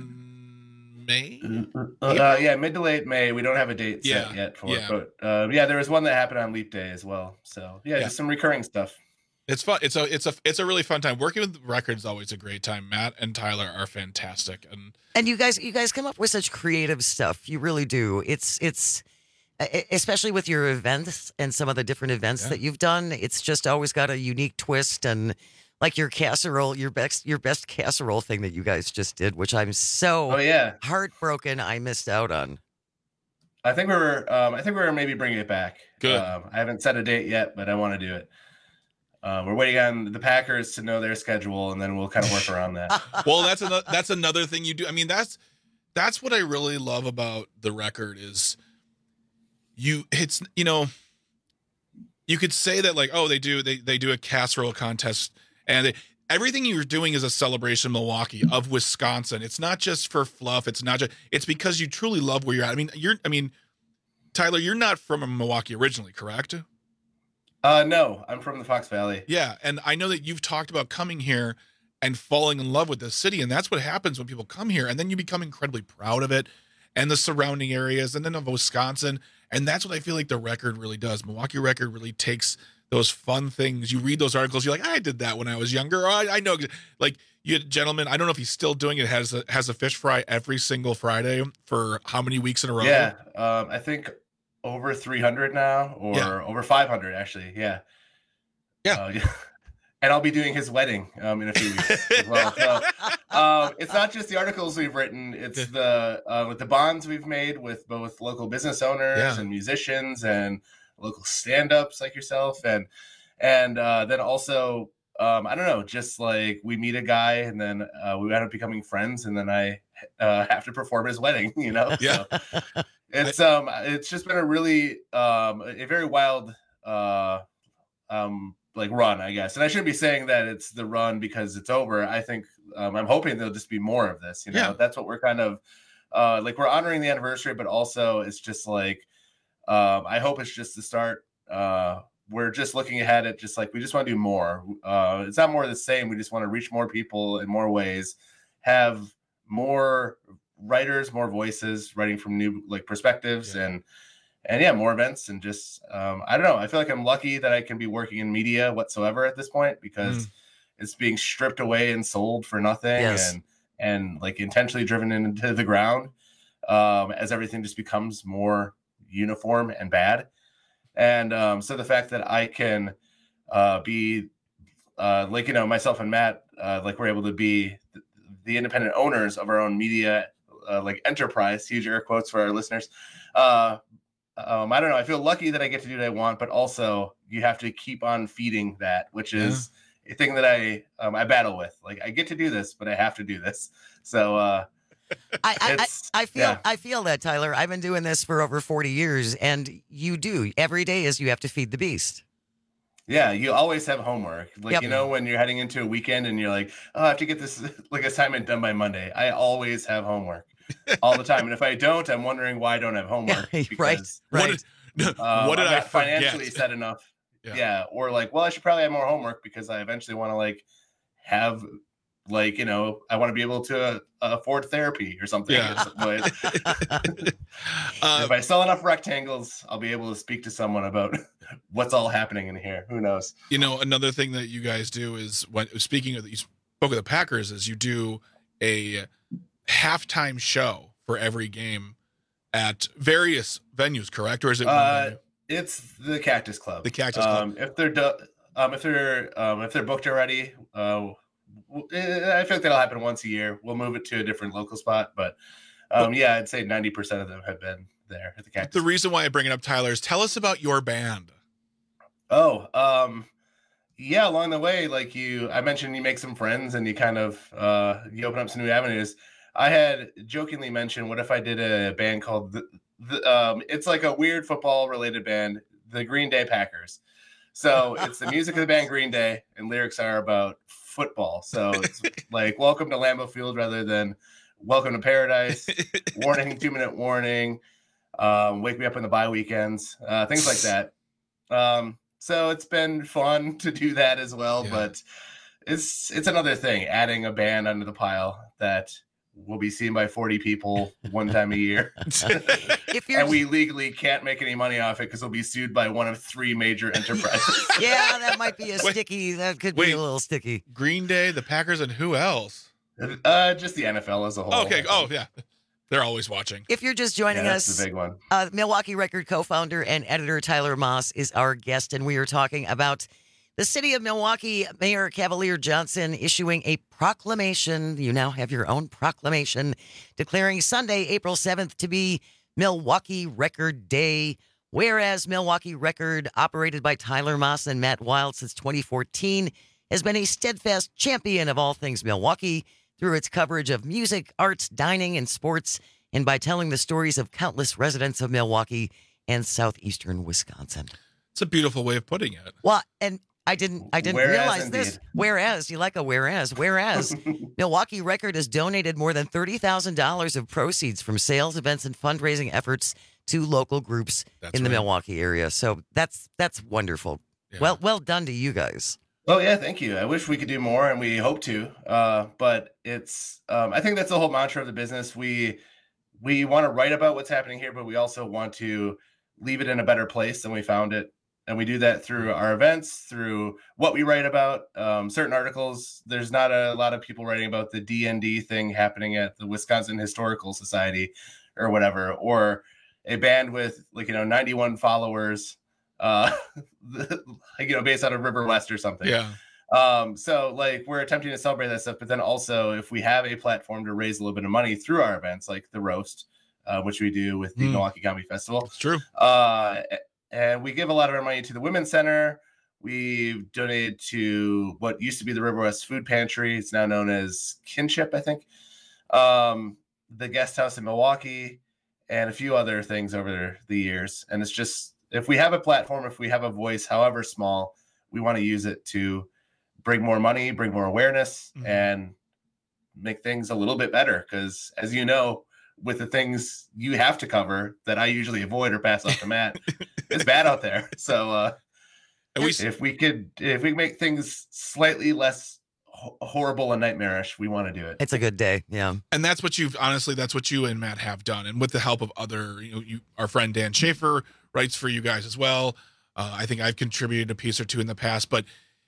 R: in May?
H: Yeah, mid to late May. We don't have a date set yet for it. But there was one that happened on Leap Day as well. So just some recurring stuff.
R: It's fun. It's a really fun time. Working with Record is always a great time. Matt and Tyler are fantastic,
Q: and you guys come up with such creative stuff. You really do. It's especially with your events and some of the different events that you've done. It's just always got a unique twist, and like your casserole, your best casserole thing that you guys just did, which I'm so heartbroken I missed out on.
H: I think we were maybe bringing it back.
R: Good.
H: I haven't set a date yet, but I want to do it. We're waiting on the Packers to know their schedule, and then we'll kind of work around that.
R: Well, that's another thing you do. I mean, that's what I really love about the Record is you could say that like, oh, they do a casserole contest, and everything you're doing is a celebration of Milwaukee, of Wisconsin. It's not just for fluff. It's because you truly love where you're at. I mean, Tyler, you're not from Milwaukee originally, correct?
H: No, I'm from the Fox Valley.
R: Yeah, and I know that you've talked about coming here and falling in love with the city, and that's what happens when people come here, and then you become incredibly proud of it and the surrounding areas, and then of Wisconsin, and that's what I feel like the Record really does. Milwaukee Record really takes those fun things. You read those articles, you're like, I did that when I was younger. Or I know, like you gentleman, I don't know if he's still doing it. Has a fish fry every single Friday for how many weeks in a row?
H: Yeah, I think over 300 now, or over 500 actually. Yeah. and I'll be doing his wedding in a few weeks as well. So it's not just the articles we've written; it's the bonds we've made with both local business owners and musicians and local stand-ups like yourself, and then also I don't know, just like we meet a guy and then we end up becoming friends, and then I have to perform his wedding. You know, so it's just been a really a very wild like run, I guess. And I shouldn't be saying that it's the run because it's over. I think I'm hoping there'll just be more of this. You know, that's what we're kind of like, we're honoring the anniversary, but also it's just like I hope it's just the start. We're just looking ahead at just like, we just want to do more. It's not more of the same. We just want to reach more people in more ways, have more writers, more voices writing from new like perspectives, and more events, and just I don't know. I feel like I'm lucky that I can be working in media whatsoever at this point, because it's being stripped away and sold for nothing, and like intentionally driven into the ground as everything just becomes more uniform and bad. And so the fact that I can be like, you know, myself and Matt, like we're able to be the independent owners of our own media like enterprise, huge air quotes for our listeners. I don't know. I feel lucky that I get to do what I want, but also you have to keep on feeding that, which is a thing that I battle with. Like, I get to do this, but I have to do this. So
Q: I feel that, Tyler. I've been doing this for over 40 years, and you do. Every day is you have to feed the beast.
H: Yeah, you always have homework. Like, you know, when you're heading into a weekend and you're like, oh, I have to get this like assignment done by Monday. I always have homework all the time. And if I don't, I'm wondering why I don't have homework. Because,
R: What did I
H: financially set enough? Yeah. Or like, well, I should probably have more homework because I eventually want to like have like, you know, I want to be able to afford therapy or something. If I sell enough rectangles, I'll be able to speak to someone about what's all happening in here. Who knows?
R: You know, another thing that you guys do is, when speaking of, you spoke of the Packers, is you do a halftime show for every game at various venues, correct? Or is it one venue?
H: It's the Cactus Club.
R: The Cactus Club.
H: If they're booked already, I feel like that'll happen once a year. We'll move it to a different local spot, but yeah, I'd say 90% of them have been there at the Cactus.
R: The reason why I bring it up, Tyler, is tell us about your band.
H: Yeah, along the way, like I mentioned, you make some friends and you kind of you open up some new avenues. I had jokingly mentioned, what if I did a band called it's like a weird football related band, the Green Day Packers. So it's the music of the band Green Day, and lyrics are about football. So it's like welcome to Lambeau Field rather than welcome to paradise, warning, 2-minute warning, wake me up on the bye weekends, things like that. So it's been fun to do that as well, but it's another thing, adding a band under the pile that will be seen by 40 people one time a year. And we legally can't make any money off it because we'll be sued by one of 3 major enterprises.
Q: Yeah, that might be that could be a little sticky.
R: Green Day, the Packers, and who else?
H: Just the NFL as a whole.
R: Okay. Oh, yeah. They're always watching.
Q: If you're just joining us,
H: that's the big one.
Q: Milwaukee Record co-founder and editor Tyler Moss is our guest, and we are talking about the city of Milwaukee Mayor Cavalier Johnson issuing a proclamation. You now have your own proclamation declaring Sunday, April 7th to be Milwaukee Record Day. Whereas Milwaukee Record, operated by Tyler Moss and Matt Wild since 2014, has been a steadfast champion of all things Milwaukee through its coverage of music, arts, dining, and sports, and by telling the stories of countless residents of Milwaukee and southeastern Wisconsin.
R: It's a beautiful way of putting it.
Q: Well, and I didn't realize this. Whereas, you like a whereas. Whereas, Milwaukee Record has donated more than $30,000 of proceeds from sales, events, and fundraising efforts to local groups in the Milwaukee area. So that's wonderful. Yeah. Well done to you guys.
H: Oh yeah, thank you. I wish we could do more, and we hope to. But it's I think that's the whole mantra of the business. We want to write about what's happening here, but we also want to leave it in a better place than we found it. And we do that through our events, through what we write about, certain articles. There's not a lot of people writing about the DND thing happening at the Wisconsin Historical Society or whatever, or a band with 91 followers, based out of River West or something.
R: Yeah.
H: So like we're attempting to celebrate that stuff, but then also if we have a platform to raise a little bit of money through our events, like the roast, which we do with the Milwaukee Comedy Festival.
R: It's true.
H: And we give a lot of our money to the Women's Center. We've donated to what used to be the River West Food Pantry. It's now known as Kinship, I think. The Guest House in Milwaukee, and a few other things over the years. And it's just, if we have a platform, if we have a voice, however small, we want to use it to bring more money, bring more awareness, and make things a little bit better. Because as you know, with the things you have to cover that I usually avoid or pass off to Matt, it's bad out there. So if we make things slightly less horrible and nightmarish, we want to do it.
Q: It's a good day. Yeah.
R: And that's what that's what you and Matt have done. And with the help of other, our friend Dan Schaefer writes for you guys as well. I think I've contributed a piece or two in the past, but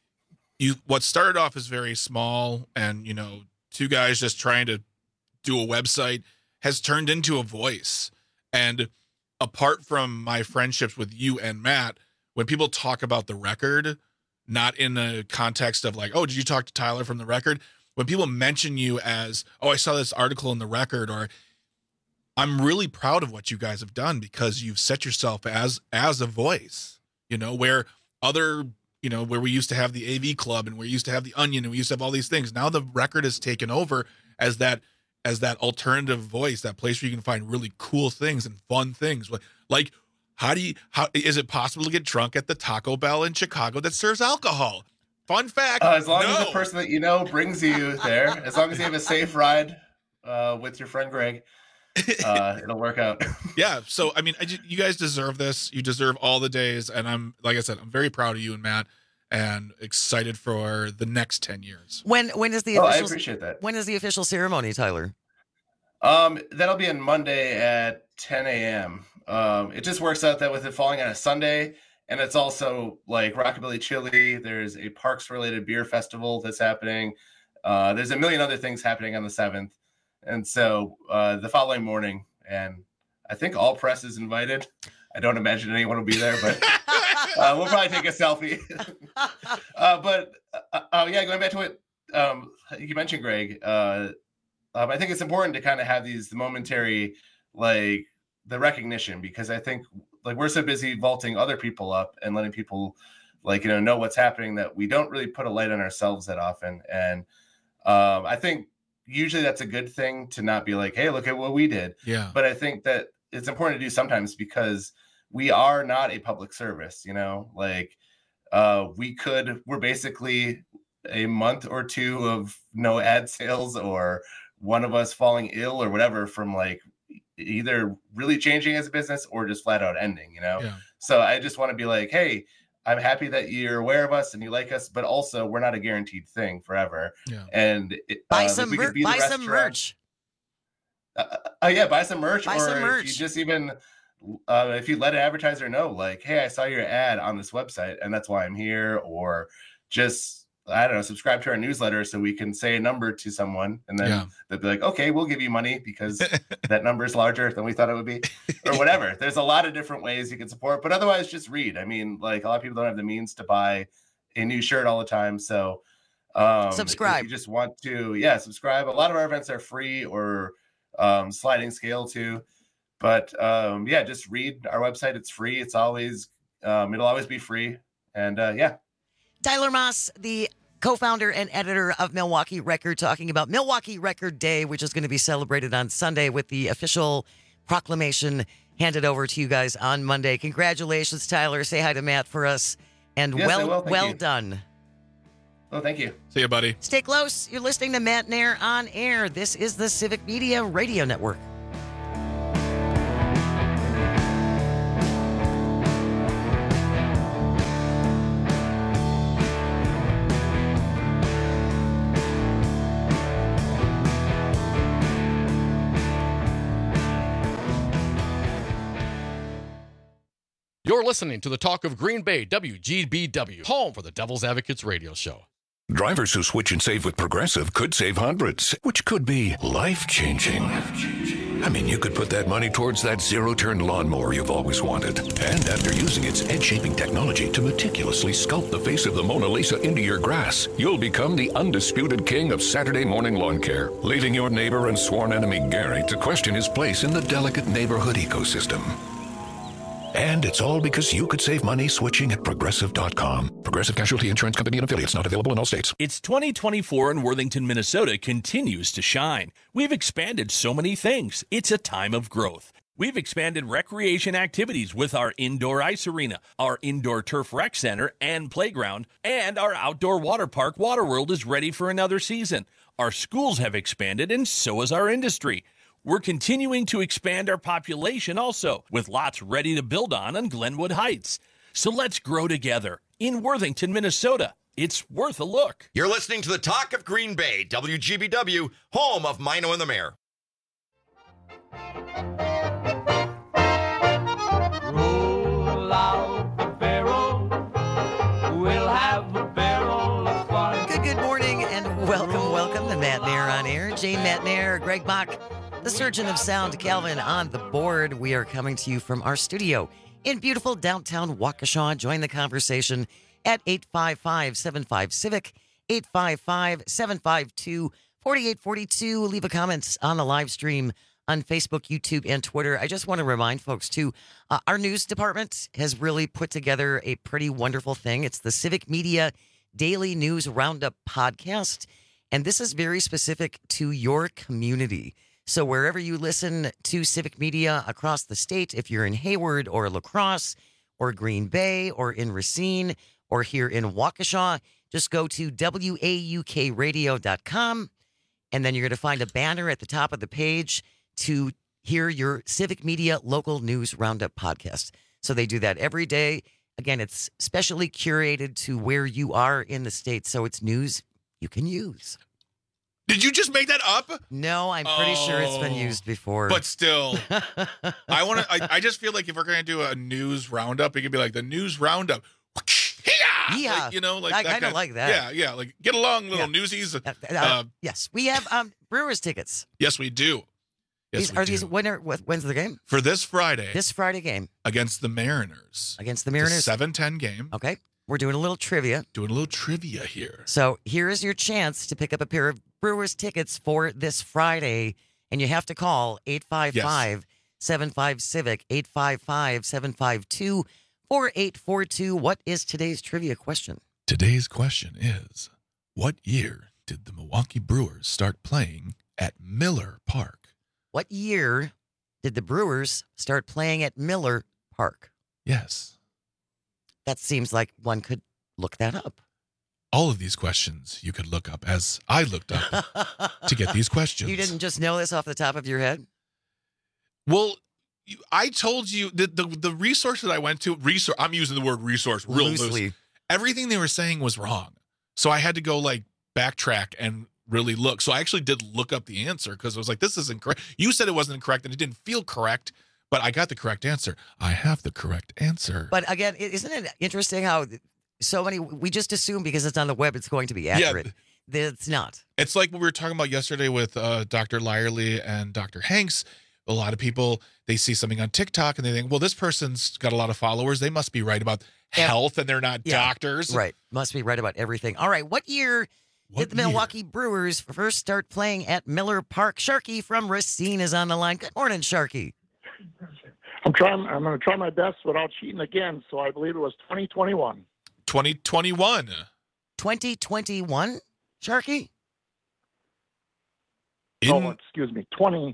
R: what started off as very small and, two guys just trying to do a website has turned into a voice. And apart from my friendships with you and Matt, when people talk about the record, not in the context of like, oh, did you talk to Tyler from the record? When people mention you as, oh, I saw this article in the record, or I'm really proud of what you guys have done because you've set yourself as a voice, where other, where we used to have the AV Club and we used to have the Onion and we used to have all these things. Now the record has taken over as that alternative voice, that place where you can find really cool things and fun things. Like, how is it possible to get drunk at the Taco Bell in Chicago that serves alcohol? Fun fact.
H: As long as the person that you know brings you there, as long as you have a safe ride with your friend Greg, it'll work out.
R: Yeah. So, I mean, you guys deserve this. You deserve all the days. And like I said, I'm very proud of you and Matt and excited for the next 10 years.
Q: When is the
H: I appreciate that.
Q: When is the official ceremony, Tyler?
H: That'll be on Monday at 10 a.m. It just works out that with it falling on a Sunday, and it's also like Rockabilly Chili. There's a parks-related beer festival that's happening. There's a million other things happening on the 7th. And so the following morning, and I think all press is invited. I don't imagine anyone will be there, but we'll probably take a selfie. Yeah, going back to what you mentioned, Greg, I think it's important to kind of have the momentary, like, the recognition, because I think like we're so busy vaulting other people up and letting people know what's happening that we don't really put a light on ourselves that often. And I think usually that's a good thing to not be like, hey, look at what we did.
R: Yeah.
H: But I think that it's important to do sometimes because we are not a public service, we're basically a month or two of no ad sales or one of us falling ill or whatever from like either really changing as a business or just flat out ending,
R: Yeah.
H: So I just want to be like, hey, I'm happy that you're aware of us and you like us, but also we're not a guaranteed thing forever.
R: Yeah.
H: And
Q: buy some merch.
H: Yeah, buy some merch.
Q: Buy
H: or
Q: some merch.
H: If you just even if you let an advertiser know, like, hey, I saw your ad on this website and that's why I'm here, or just I don't know, subscribe to our newsletter so we can say a number to someone and then they'll be like, okay, we'll give you money because that number is larger than we thought it would be or whatever. There's a lot of different ways you can support, but otherwise just read. I mean, like a lot of people don't have the means to buy a new shirt all the time. So
Q: subscribe.
H: If you just want to, subscribe. A lot of our events are free or sliding scale too. But just read our website. It's free. It's always, it'll always be free. And
Q: Tyler Moss, the co-founder and editor of Milwaukee Record, talking about Milwaukee Record Day, which is going to be celebrated on Sunday with the official proclamation handed over to you guys on Monday. Congratulations, Tyler. Say hi to Matt for us. And
H: yes,
Q: well done.
H: Oh, thank you.
R: See you, buddy.
Q: Stay close. You're listening to Matt Nair on Air. This is the Civic Media Radio Network.
I: You're listening to the Talk of Green Bay, WGBW, home for the Devil's Advocates radio show.
J: Drivers who switch and save with Progressive could save hundreds, which could be life-changing. I mean, you could put that money towards that zero-turn lawnmower you've always wanted. And after using its edge-shaping technology to meticulously sculpt the face of the Mona Lisa into your grass, you'll become the undisputed king of Saturday morning lawn care, leaving your neighbor and sworn enemy Gary to question his place in the delicate neighborhood ecosystem. And it's all because you could save money switching at Progressive.com. Progressive Casualty Insurance Company and affiliates, not available in all states.
K: It's 2024 and Worthington, Minnesota continues to shine. We've expanded so many things. It's a time of growth. We've expanded recreation activities with our indoor ice arena, our indoor turf rec center and playground, and our outdoor water park, Waterworld, is ready for another season. Our schools have expanded, and so has our industry. We're continuing to expand our population also, with lots ready to build on Glenwood Heights. So let's grow together in Worthington, Minnesota. It's worth a look.
A: You're listening to the Talk of Green Bay, WGBW, home of Mino and the Mayor.
L: Roll out the barrel. We'll have a barrel of fun.
Q: Good morning and welcome to Matt Nair on air. Jane Matt Nair, Greg Bach, the surgeon of sound, Calvin on the board. We are coming to you from our studio in beautiful downtown Waukesha. Join the conversation at 855-75-CIVIC, 855-752-4842. Leave a comment on the live stream on Facebook, YouTube, and Twitter. I just want to remind folks, too, our news department has really put together a pretty wonderful thing. It's the Civic Media Daily News Roundup podcast, and this is very specific to your community. So wherever you listen to Civic Media across the state, if you're in Hayward or La Crosse or Green Bay or in Racine or here in Waukesha, just go to WAUKradio.com, and then you're going to find a banner at the top of the page to hear your Civic Media Local News Roundup podcast. So they do that every day. Again, it's specially curated to where you are in the state, so it's news you can use.
R: Did you just make that up?
Q: No, I'm pretty sure it's been used before.
R: But still, I just feel like if we're going to do a news roundup, it could be like the news roundup.
Q: Yeah,
R: like
Q: I
R: that
Q: kind of like that.
R: Yeah, like get along, little newsies.
Q: Yes, we have Brewers tickets.
R: Yes, we do. Yes,
Q: These when's the game?
R: For this Friday.
Q: This Friday game.
R: Against the Mariners.
Q: Against the Mariners.
R: It's a 7-10 game.
Q: Okay. We're doing a little trivia.
R: Here.
Q: So here is your chance to pick up a pair of Brewers tickets for this Friday, and you have to call 855-75-CIVIC, 855-752-4842. What is today's trivia question?
R: Today's question is, what year did the Milwaukee Brewers start playing at Miller Park?
Q: What year did the Brewers start playing at Miller Park?
R: Yes.
Q: That seems like one could look that up.
R: All of these questions you could look up, as I looked up to get these questions.
Q: You didn't just know this off the top of your head?
R: Well, I told you the resource that I went to, I'm using the word resource real loosely. Everything they were saying was wrong. So I had to go backtrack and really look. So I actually did look up the answer because I was like, this isn't correct. You said it wasn't correct and it didn't feel correct. But I got the correct answer. I have the correct answer.
Q: But again, isn't it interesting how so many, we just assume because it's on the web, it's going to be accurate. Yeah. It's not.
R: It's like what we were talking about yesterday with Dr. Lyerly and Dr. Hanks. A lot of people, they see something on TikTok and they think, well, this person's got a lot of followers. They must be right about health and they're not doctors.
Q: Right. Must be right about everything. All right. What year did the Milwaukee Brewers first start playing at Miller Park? Sharky from Racine is on the line. Good morning, Sharky.
N: I'm going to try my best without cheating again. So I believe it was 2021.
R: 2021.
Q: 2021, Sharky?
N: Excuse me.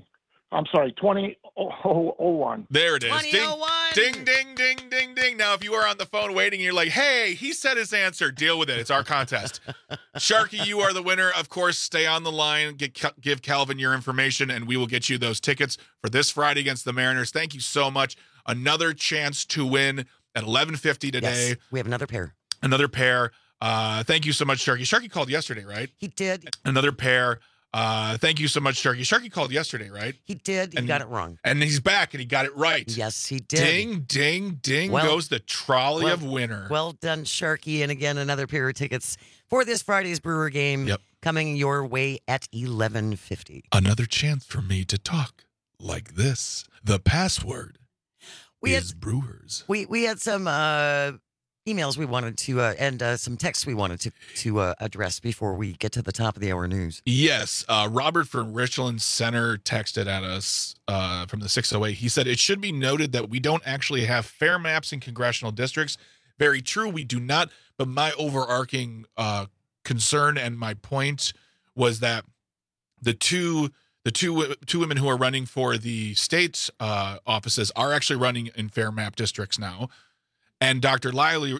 N: 2001.
R: There it is. Ding, ding, ding, ding, ding. Now, if you are on the phone waiting, you're like, hey, he said his answer. Deal with it. It's our contest. Sharky, you are the winner. Of course, stay on the line. Give Calvin your information, and we will get you those tickets for this Friday against the Mariners. Thank you so much. Another chance to win at 11:50 today.
Q: Yes, we have another pair.
R: Thank you so much, Sharky. Sharky called yesterday, right?
Q: He did.
R: Another pair. Thank you so much, Sharky. Sharky called yesterday, right?
Q: He did. He got it wrong.
R: And he's back, and he got it right.
Q: Yes, he did.
R: Ding, ding, ding goes the trolley of winner.
Q: Well done, Sharky. And again, another pair of tickets for this Friday's Brewer game coming your way at 11:50.
R: Another chance for me to talk like this. The password is Brewers.
Q: We had some emails we wanted to, and some texts we wanted to address before we get to the top of the hour news.
R: Yes. Robert from Richland Center texted at us from the 608. He said, it should be noted that we don't actually have fair maps in congressional districts. Very true. We do not. But my overarching concern and my point was that the two women who are running for the state offices are actually running in fair map districts now. And Dr. Lyerly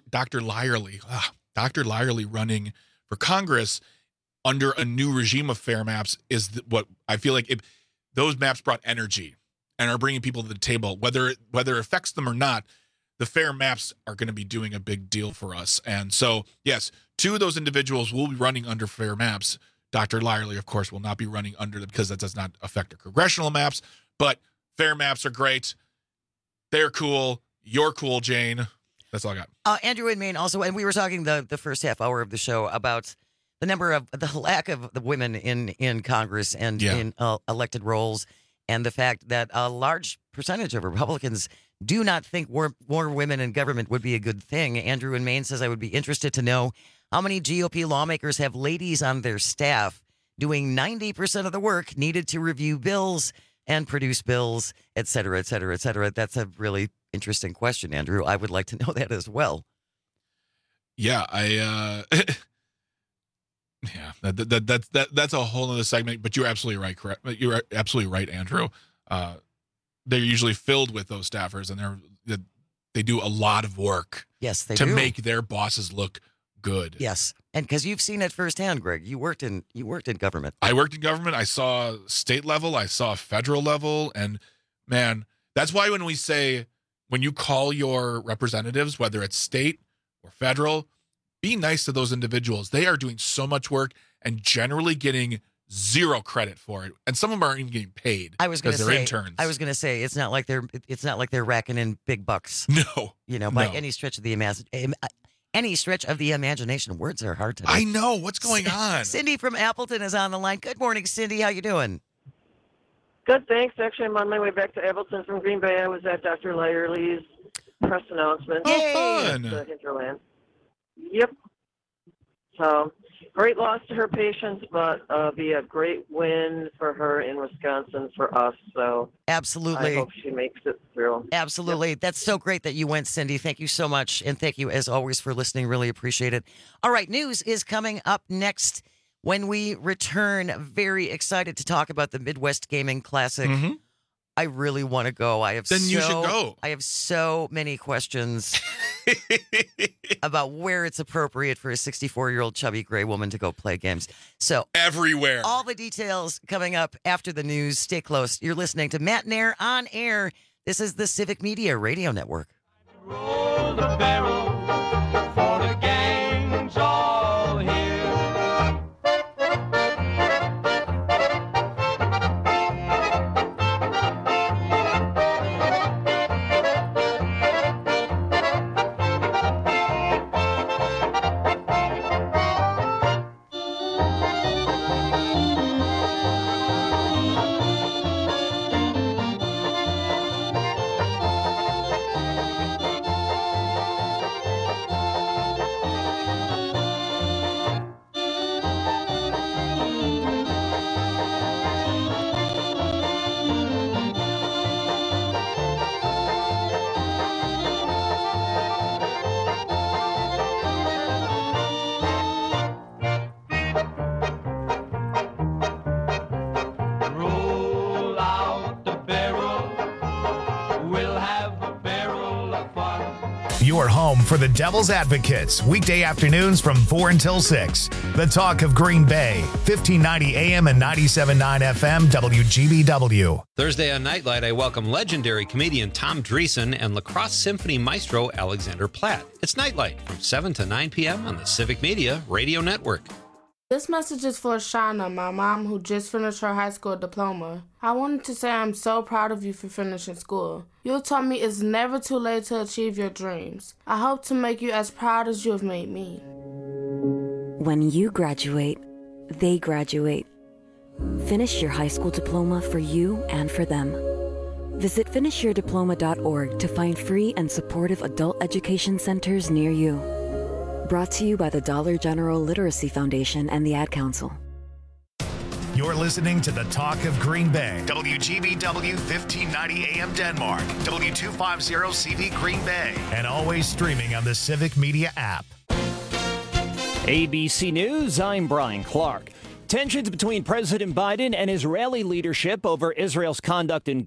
R: running for Congress under a new regime of fair maps is what I feel like those maps brought energy and are bringing people to the table. Whether it affects them or not, the fair maps are going to be doing a big deal for us. And so, yes, 2 of those individuals will be running under fair maps. Dr. Lyerly, of course, will not be running under them because that does not affect our congressional maps. But fair maps are great. They're cool. You're cool, Jane. That's all I got.
Q: Andrew in Maine also, and we were talking the first half hour of the show about the lack of the women in Congress and in elected roles, and the fact that a large percentage of Republicans do not think more women in government would be a good thing. Andrew in Maine says, I would be interested to know how many GOP lawmakers have ladies on their staff doing 90% of the work needed to review bills and produce bills, et cetera, et cetera, et cetera. That's a really interesting question, Andrew. I would like to know that as well.
R: Yeah, that's a whole other segment, but you're absolutely right. Correct. You're absolutely right, Andrew. They're usually filled with those staffers, and they do a lot of work.
Q: Yes, they
R: to
Q: do.
R: make their bosses look good.
Q: Yes, and because you've seen it firsthand, Greg. You worked in government.
R: I worked in government. I saw state level. I saw federal level, and man, that's why when you call your representatives, whether it's state or federal, be nice to those individuals. They are doing so much work and generally getting zero credit for it, and some of them aren't even getting paid. Because they're interns.
Q: I was going to say it's not like they're racking in big bucks.
R: No,
Q: by any stretch of the imagination. Words are hard to.
R: I know what's going on.
Q: Cindy from Appleton is on the line. Good morning, Cindy. How you doing?
B: Good, thanks. Actually, I'm on my way back to Appleton from Green Bay. I was at Dr. Lyerly's press announcement.
R: Oh, fun!
B: At Hinterland. Yep. So, great loss to her patients, but be a great win for her in Wisconsin for us. So,
Q: absolutely.
B: I hope she makes it through.
Q: Absolutely. Yep. That's so great that you went, Cindy. Thank you so much, and thank you as always for listening. Really appreciate it. All right, news is coming up next. When we return, very excited to talk about the Midwest Gaming Classic.
R: Mm-hmm.
Q: I really want to go.
R: You should go.
Q: I have so many questions about where it's appropriate for a 64-year-old chubby gray woman to go play games. So
R: everywhere.
Q: All the details coming up after the news. Stay close. You're listening to Matt and Air on air. This is the Civic Media Radio Network.
L: Roll the barrel for the gang's all here.
G: Your home for the Devil's Advocates, weekday afternoons from 4 until 6. The Talk of Green Bay, 1590 AM and 97.9 FM, WGBW.
T: Thursday on Nightlight, I welcome legendary comedian Tom Dreesen and lacrosse symphony maestro Alexander Platt. It's Nightlight from 7 to 9 p.m. on the Civic Media Radio Network.
O: This message is for Shauna, my mom, who just finished her high school diploma. I wanted to say I'm so proud of you for finishing school. You taught me it's never too late to achieve your dreams. I hope to make you as proud as you have made me.
P: When you graduate, they graduate.
D: finish your high school diploma for you and for them. Visit finishyourdiploma.org to find free and supportive adult education centers near you. Brought to you by the Dollar General Literacy Foundation and the Ad Council.
G: You're listening to the Talk of Green Bay. WGBW 1590 AM Denmark. W250CV Green Bay. And always streaming on the Civic Media app.
P: ABC News, I'm Brian Clark. Tensions between President Biden and Israeli leadership over Israel's conduct in